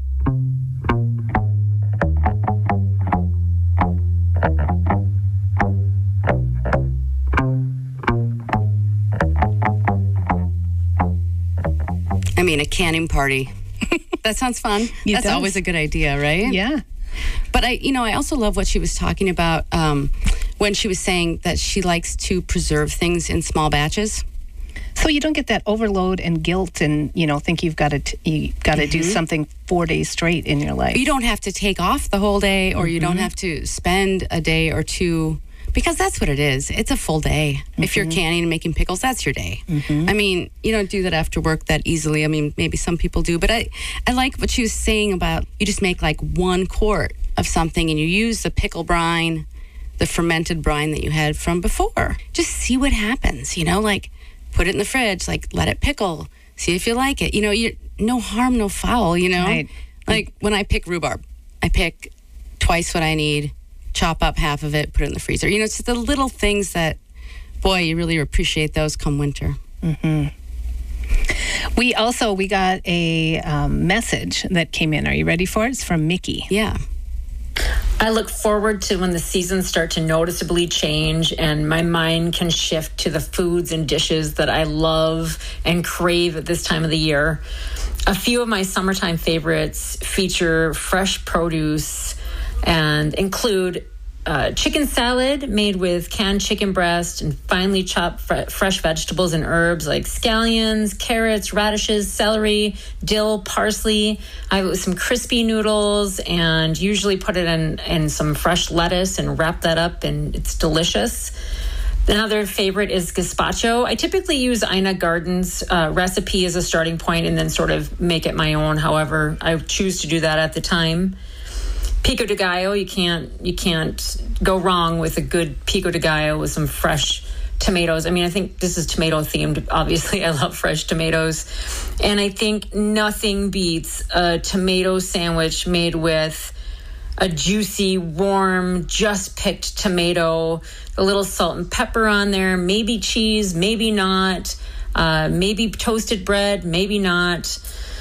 I mean, a canning party. That sounds fun. It That's does. always a good idea, right? Yeah. But I, you know, I also love what she was talking about um, when she was saying that she likes to preserve things in small batches. So you don't get that overload and guilt, and you know think you've got to t- you got to mm-hmm. do something four days straight in your life. You don't have to take off the whole day, or mm-hmm. you don't have to spend a day or two, because that's what it is. It's a full day. Mm-hmm. If you're canning and making pickles, that's your day. Mm-hmm. I mean, you don't do that after work that easily. I mean, maybe some people do, but I I like what she was saying about you just make like one quart of something and you use the pickle brine, the fermented brine that you had from before. Just see what happens, you know, like. Put it in the fridge, like let it pickle. See if you like it. You know, you no harm, no foul, you know? Right. Like when I pick rhubarb, I pick twice what I need, chop up half of it, put it in the freezer. You know, it's the little things that, boy, you really appreciate those come winter. Mm-hmm. We also, we got a um, message that came in. Are you ready for it? It's from Mickey. Yeah. I look forward to when the seasons start to noticeably change and my mind can shift to the foods and dishes that I love and crave at this time of the year. A few of my summertime favorites feature fresh produce and include uh, chicken salad made with canned chicken breast and finely chopped fre- fresh vegetables and herbs like scallions, carrots, radishes, celery, dill, parsley. I have it with some crispy noodles and usually put it in, in some fresh lettuce and wrap that up, and it's delicious. Another favorite is gazpacho. I typically use Ina Garden's uh, recipe as a starting point and then sort of make it my own, however I choose to do that at the time. Pico de gallo, you can't you can't go wrong with a good pico de gallo with some fresh tomatoes. I mean, I think this is tomato themed. Obviously, I love fresh tomatoes. And I think nothing beats a tomato sandwich made with a juicy, warm, just picked tomato, a little salt and pepper on there, maybe cheese, maybe not, uh, maybe toasted bread, maybe not.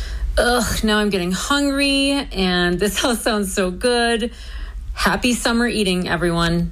Ugh, now I'm getting hungry, and this all sounds so good. Happy summer eating, everyone.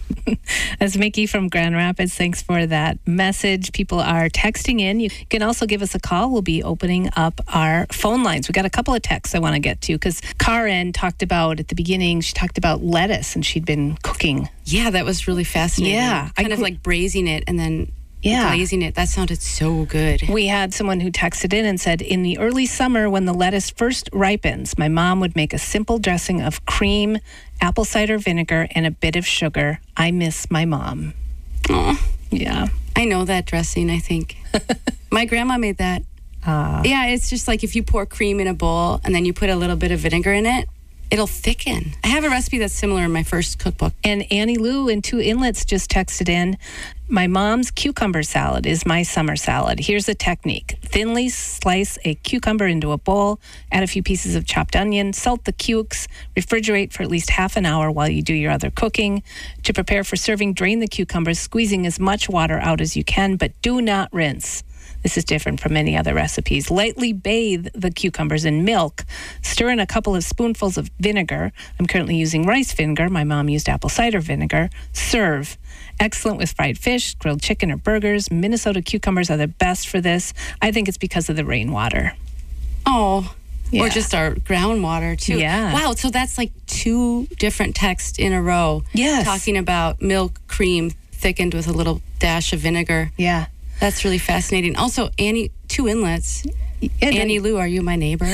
That's Mickey from Grand Rapids. Thanks for that message. People are texting in. You can also give us a call. We'll be opening up our phone lines. We got a couple of texts I want to get to because Karen talked about at the beginning, she talked about lettuce and she'd been cooking. Yeah, that was really fascinating. Yeah. Kind I of like braising it and then yeah. glazing it. That sounded so good. We had someone who texted in and said, in the early summer when the lettuce first ripens, my mom would make a simple dressing of cream, apple cider vinegar, and a bit of sugar. I miss my mom. Oh, yeah. I know that dressing, I think. My grandma made that. Uh, yeah, it's just like if you pour cream in a bowl and then you put a little bit of vinegar in it, it'll thicken. I have a recipe that's similar in my first cookbook. And Annie Lou in Two Inlets just texted in, my mom's cucumber salad is my summer salad. Here's a technique. Thinly slice a cucumber into a bowl, add a few pieces of chopped onion, salt the cukes, refrigerate for at least half an hour while you do your other cooking. To prepare for serving, drain the cucumbers, squeezing as much water out as you can, but do not rinse. This is different from many other recipes. Lightly bathe the cucumbers in milk. Stir in a couple of spoonfuls of vinegar. I'm currently using rice vinegar. My mom used apple cider vinegar. Serve. Excellent with fried fish, grilled chicken, or burgers. Minnesota cucumbers are the best for this. I think it's because of the rainwater. Oh, yeah. Or just our groundwater, too. Yeah. Wow, so that's like two different texts in a row. Yes. Talking about milk, cream, thickened with a little dash of vinegar. Yeah. That's really fascinating. Also, Annie, Two Inlets. Yeah, Annie Lou, are you my neighbor?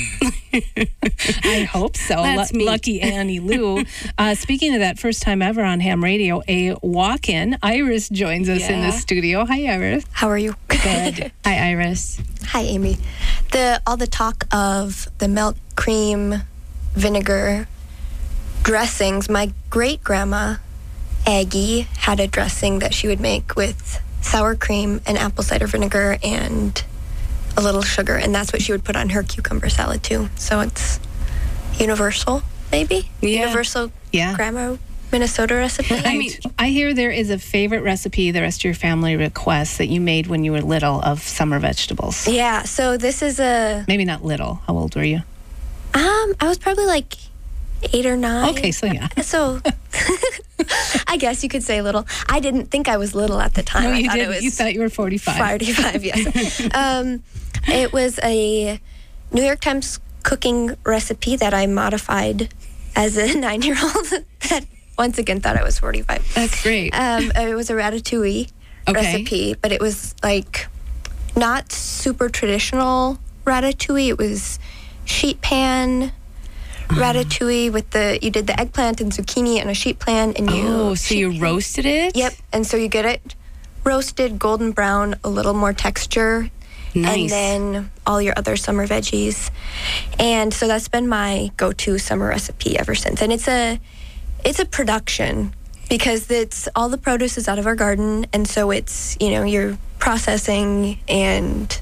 I hope so. That's L- me. Lucky Annie Lou. Uh, speaking of that, first time ever on Ham Radio, a walk-in. Iris joins us Yeah. in the studio. Hi, Iris. How are you? Good. Hi, Iris. Hi, Amy. The all the talk of the milk, cream, vinegar dressings. My great grandma Aggie had a dressing that she would make with sour cream and apple cider vinegar and a little sugar, and that's what she would put on her cucumber salad too. So it's universal, maybe? Yeah. Universal Yeah. grandma Minnesota recipe. I mean, I hear there is a favorite recipe the rest of your family requests that you made when you were little of summer vegetables. Yeah, so this is a... Maybe not little. How old were you? Um, I was probably like eight or nine. Okay, so yeah. So I guess you could say little. I didn't think I was little at the time. No, I you thought didn't. it was You thought you were forty-five. forty-five, yes. um, it was a New York Times cooking recipe that I modified as a nine-year-old that once again thought I was forty-five. That's great. Um, it was a ratatouille Okay. recipe, but it was like not super traditional ratatouille. It was sheet pan ratatouille with the, you did the eggplant and zucchini in a sheet pan, and you. Oh, so you roasted it? Yep, and so you get it roasted, golden brown, a little more texture. Nice. And then all your other summer veggies. And so that's been my go-to summer recipe ever since. And it's a it's a production because it's all the produce is out of our garden, and so it's, you know, you're processing and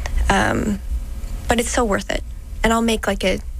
um but it's so worth it. And I'll make like a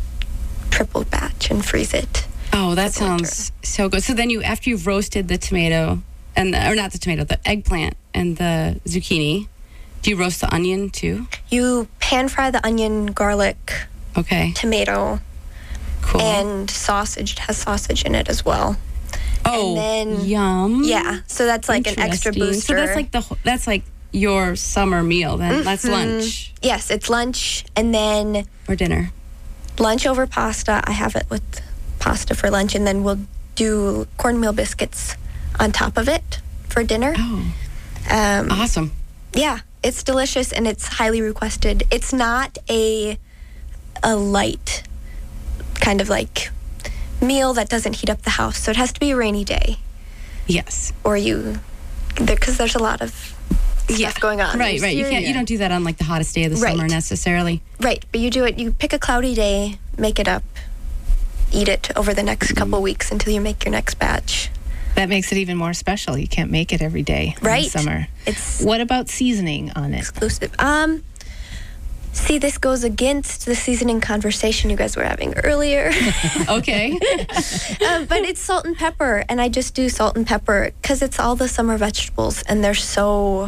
triple batch and freeze it. Oh, that sounds so good. So then you, after you've roasted the tomato and the, or not the tomato, the eggplant and the zucchini, do you roast the onion too? You pan fry the onion, garlic, Okay. tomato, Cool. and sausage. It has sausage in it as well. Oh, and then, yum. Yeah, so that's like an extra Interesting. booster. So that's like the wh- that's like your summer meal then. That's Mhm. lunch Yes, it's lunch, and then or dinner. lunch over pasta. I have it with pasta for lunch, and then we'll do cornmeal biscuits on top of it for dinner. Oh, um, awesome. Yeah, it's delicious, and it's highly requested. It's not a a light kind of like meal that doesn't heat up the house, so it has to be a rainy day. Yes. Or you, because there's a lot of stuff Yeah. going on. Right, right. You You're- can't. You don't do that on like the hottest day of the Right. summer necessarily. Right, but you do it, you pick a cloudy day, make it up, eat it over the next couple weeks until you make your next batch. That makes it even more special. You can't make it every day in Right. the summer. It's What about seasoning on it? exclusive. Um, see, this goes against the seasoning conversation you guys were having earlier. Okay. um, but it's salt and pepper, and I just do salt and pepper because it's all the summer vegetables, and they're so,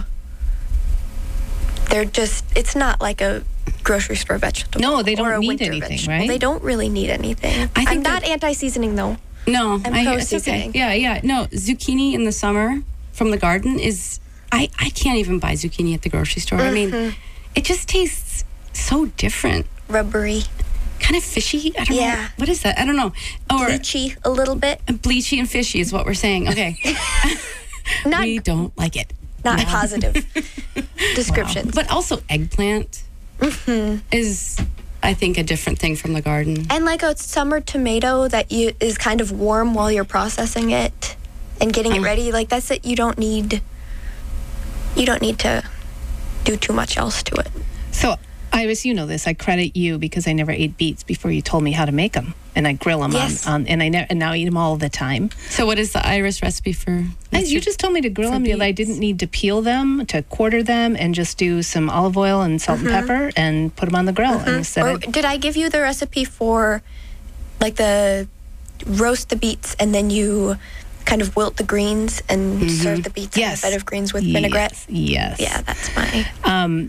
they're just, it's not like a grocery store vegetable. No, they or don't a need winter anything, vegetable. right? They don't really need anything. I think I'm not that- anti-seasoning, though. No, I'm I, pro it's okay. seasoning. Yeah, yeah. No, zucchini in the summer from the garden is. I, I can't even buy zucchini at the grocery store. I mean, Mhm. it just tastes so different. Rubbery. Kind of fishy. I don't know. Yeah. What is that? I don't know. Or Bleachy a little bit. bleachy and fishy is what we're saying. Okay. Not we don't like it. not No. positive descriptions. But also eggplant Mhm. is, I think, a different thing from the garden. And like a summer tomato that you is kind of warm while you're processing it and getting it Uh. ready. Like that's it. You don't need. You don't need to do too much else to it. So, Iris, you know this. I credit you because I never ate beets before you told me how to make them, and I grill them Yes. on, on, and I ne- and now eat them all the time. So, what is the Iris recipe for? And what's you your- just told me to grill for them. That I beets? didn't need to peel them, to quarter them, and just do some olive oil and salt and pepper and put them on the grill. And instead, Or I, did I give you the recipe for like the roast the beets and then you kind of wilt the greens and serve the beets Yes. on a bed of greens with vinaigrette? Yes. Yeah, that's my. Um,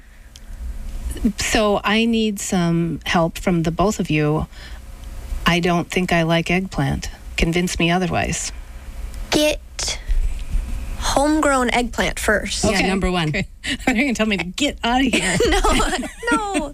so I need some help from the both of you. I don't think I like eggplant. Convince me otherwise. Get homegrown eggplant first. Yeah, number one. Okay. You're going to tell me to get out of here. no, no.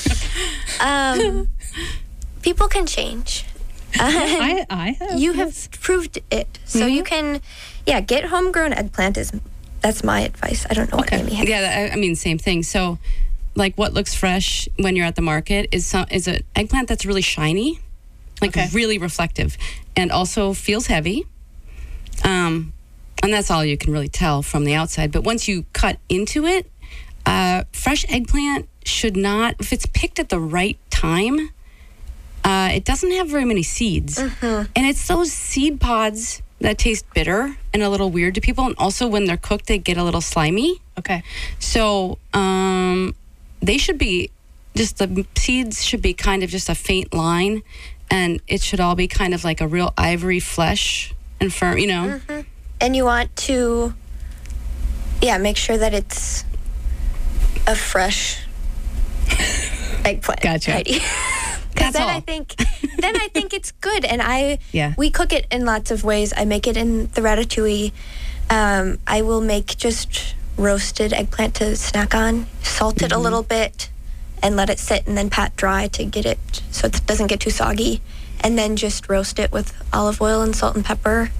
Um, people can change. I, I have. You have proved it, so you can, yeah, get homegrown eggplant. Is that's my advice. I don't know what Amy has. Yeah, I, I mean, same thing. So, like, what looks fresh when you're at the market is some is an eggplant that's really shiny, like Okay. really reflective, and also feels heavy. Um, and that's all you can really tell from the outside. But once you cut into it, uh, fresh eggplant should not, if it's picked at the right time, uh, it doesn't have very many seeds. And it's those seed pods that taste bitter and a little weird to people. And also when they're cooked, they get a little slimy. Okay. So um, they should be, just the seeds should be kind of just a faint line. And it should all be kind of like a real ivory flesh and firm, you know. Mhm. And you want to, yeah, make sure that it's a fresh eggplant. Gotcha. Because That's then all. I think, then I think it's good. And I, Yeah. we cook it in lots of ways. I make it in the ratatouille. Um, I will make just roasted eggplant to snack on, salt it a little bit, and let it sit, and then pat dry to get it so it doesn't get too soggy. and then just roast it with olive oil and salt and pepper.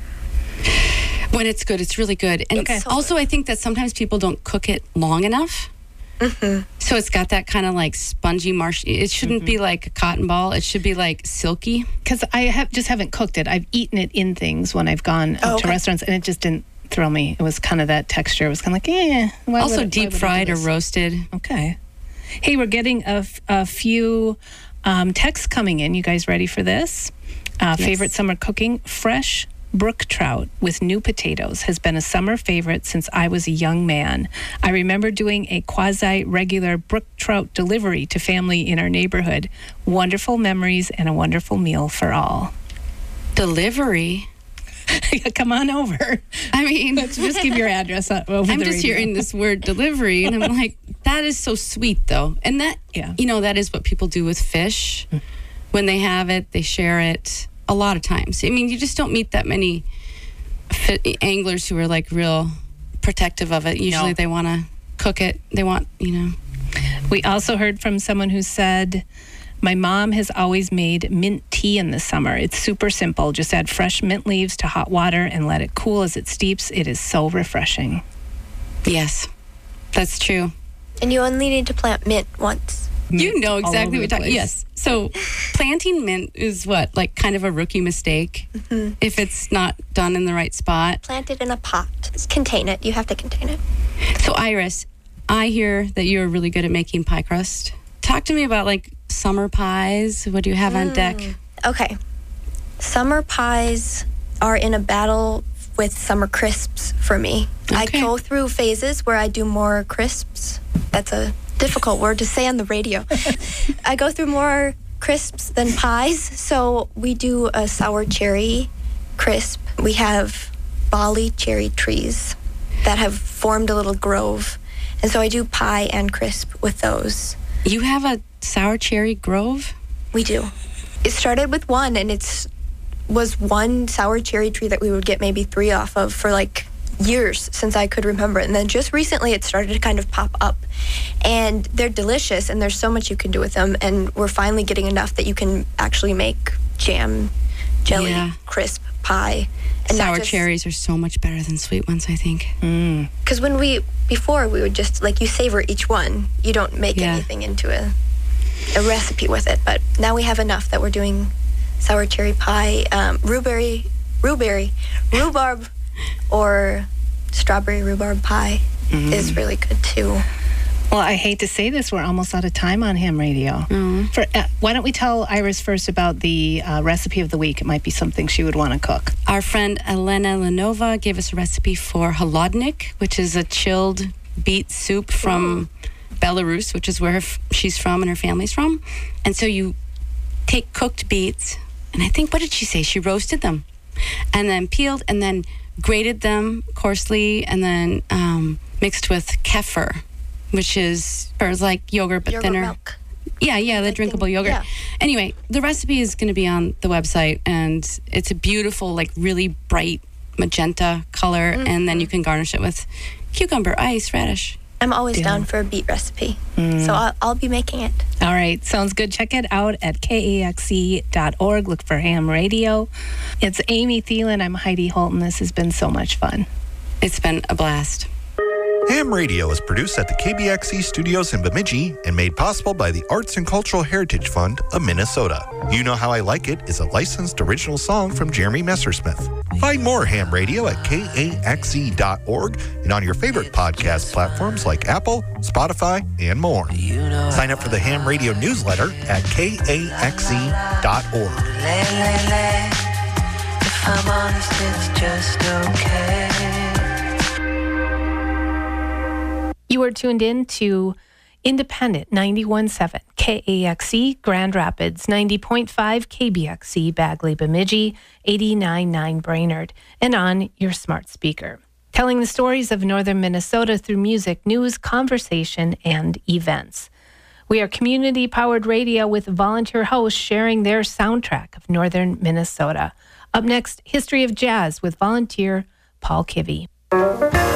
When it's good, it's really good. And Okay. also, I think that sometimes people don't cook it long enough. Mm-hmm. So it's got that kind of like spongy marsh. It shouldn't be like a cotton ball. It should be like silky. Because I have just haven't cooked it. I've eaten it in things when I've gone Oh, to okay. restaurants, and it just didn't thrill me. It was kind of that texture. It was kind of like, eh. Why Also would I- why deep would I do fried or this? roasted. Okay. Hey, we're getting a, f- a few um, texts coming in. You guys ready for this? Uh, Yes. Favorite summer cooking? Fresh brook trout with new potatoes has been a summer favorite since I was a young man. I remember doing a quasi-regular brook trout delivery to family in our neighborhood. Wonderful memories and a wonderful meal for all. Delivery? Come on over. I mean, Let's just give your address o- over I'm the just radio. hearing this word delivery, and I'm like, that is so sweet, though. And that, Yeah. you know, that is what people do with fish. When they have it, they share it a lot of times. I mean, you just don't meet that many fi- anglers who are like real protective of it. Usually No. they want to cook it. They want, you know. We also heard from someone who said, my mom has always made mint tea in the summer. It's super simple. Just add fresh mint leaves to hot water and let it cool as it steeps. It is so refreshing. Yes, that's true. And you only need to plant mint once. You know all exactly over what you're the talking. place. Yes. So planting mint is what, like kind of a rookie mistake Mm-hmm. if it's not done in the right spot. Plant it in a pot. Just contain it. You have to contain it. So Iris, I hear that you're really good at making pie crust. Talk to me about like summer pies. What do you have on deck? Okay. Summer pies are in a battle with summer crisps for me. I Okay. go through phases where I do more crisps. That's a difficult word to say on the radio. I go through more crisps than pies. So we do a sour cherry crisp. We have Bali cherry trees that have formed a little grove. And so I do pie and crisp with those. You have a sour cherry grove? We do. It started with one, and it's was one sour cherry tree that we would get maybe three off of for like years since I could remember. And then just recently it started to kind of pop up. And they're delicious, and there's so much you can do with them. And we're finally getting enough that you can actually make jam, jelly, Yeah. crisp pie. And not Sour just- cherries are so much better than sweet ones, I think. Because when we, before we would just, like, you savor each one. You don't make Yeah. anything into a, a recipe with it. But now we have enough that we're doing sour cherry pie, um, rhubarb, rhubarb, rhubarb, or strawberry rhubarb pie is really good too. Well, I hate to say this, we're almost out of time on Ham Radio. For, uh, why don't we tell Iris first about the uh, recipe of the week? It might be something she would want to cook. Our friend Elena Lenova gave us a recipe for holodnik, which is a chilled beet soup from Belarus, which is where her f- she's from and her family's from. And so you take cooked beets, and I think, what did she say? She roasted them and then peeled and then grated them coarsely and then um, mixed with kefir, which is or is like yogurt but Yogurt thinner. milk. Yeah, yeah, the drinkable yogurt. yeah. Anyway, the recipe is going to be on the website, and it's a beautiful, like really bright magenta color, and then you can garnish it with cucumber, ice, radish. I'm always Yeah. down for a beet recipe, so I'll, I'll be making it. All right, sounds good. Check it out at K A X E dot org. Look for Ham Radio. It's Amy Thielen. I'm Heidi Holton. This has been so much fun. It's been a blast. Ham Radio is produced at the K B X E studios in Bemidji and made possible by the Arts and Cultural Heritage Fund of Minnesota. You Know How I Like It is a licensed original song from Jeremy Messersmith. Find more Ham Radio at K A X E dot org and on your favorite podcast platforms like Apple, Spotify, and more. Sign up for the Ham Radio newsletter at K A X E dot org. If I'm honest, it's just okay. You are tuned in to Independent ninety-one point seven K A X E Grand Rapids, ninety point five K B X E Bagley Bemidji, eighty-nine point nine Brainerd, and on your smart speaker. Telling the stories of northern Minnesota through music, news, conversation, and events. We are community-powered radio with volunteer hosts sharing their soundtrack of northern Minnesota. Up next, History of Jazz with volunteer Paul Kivy.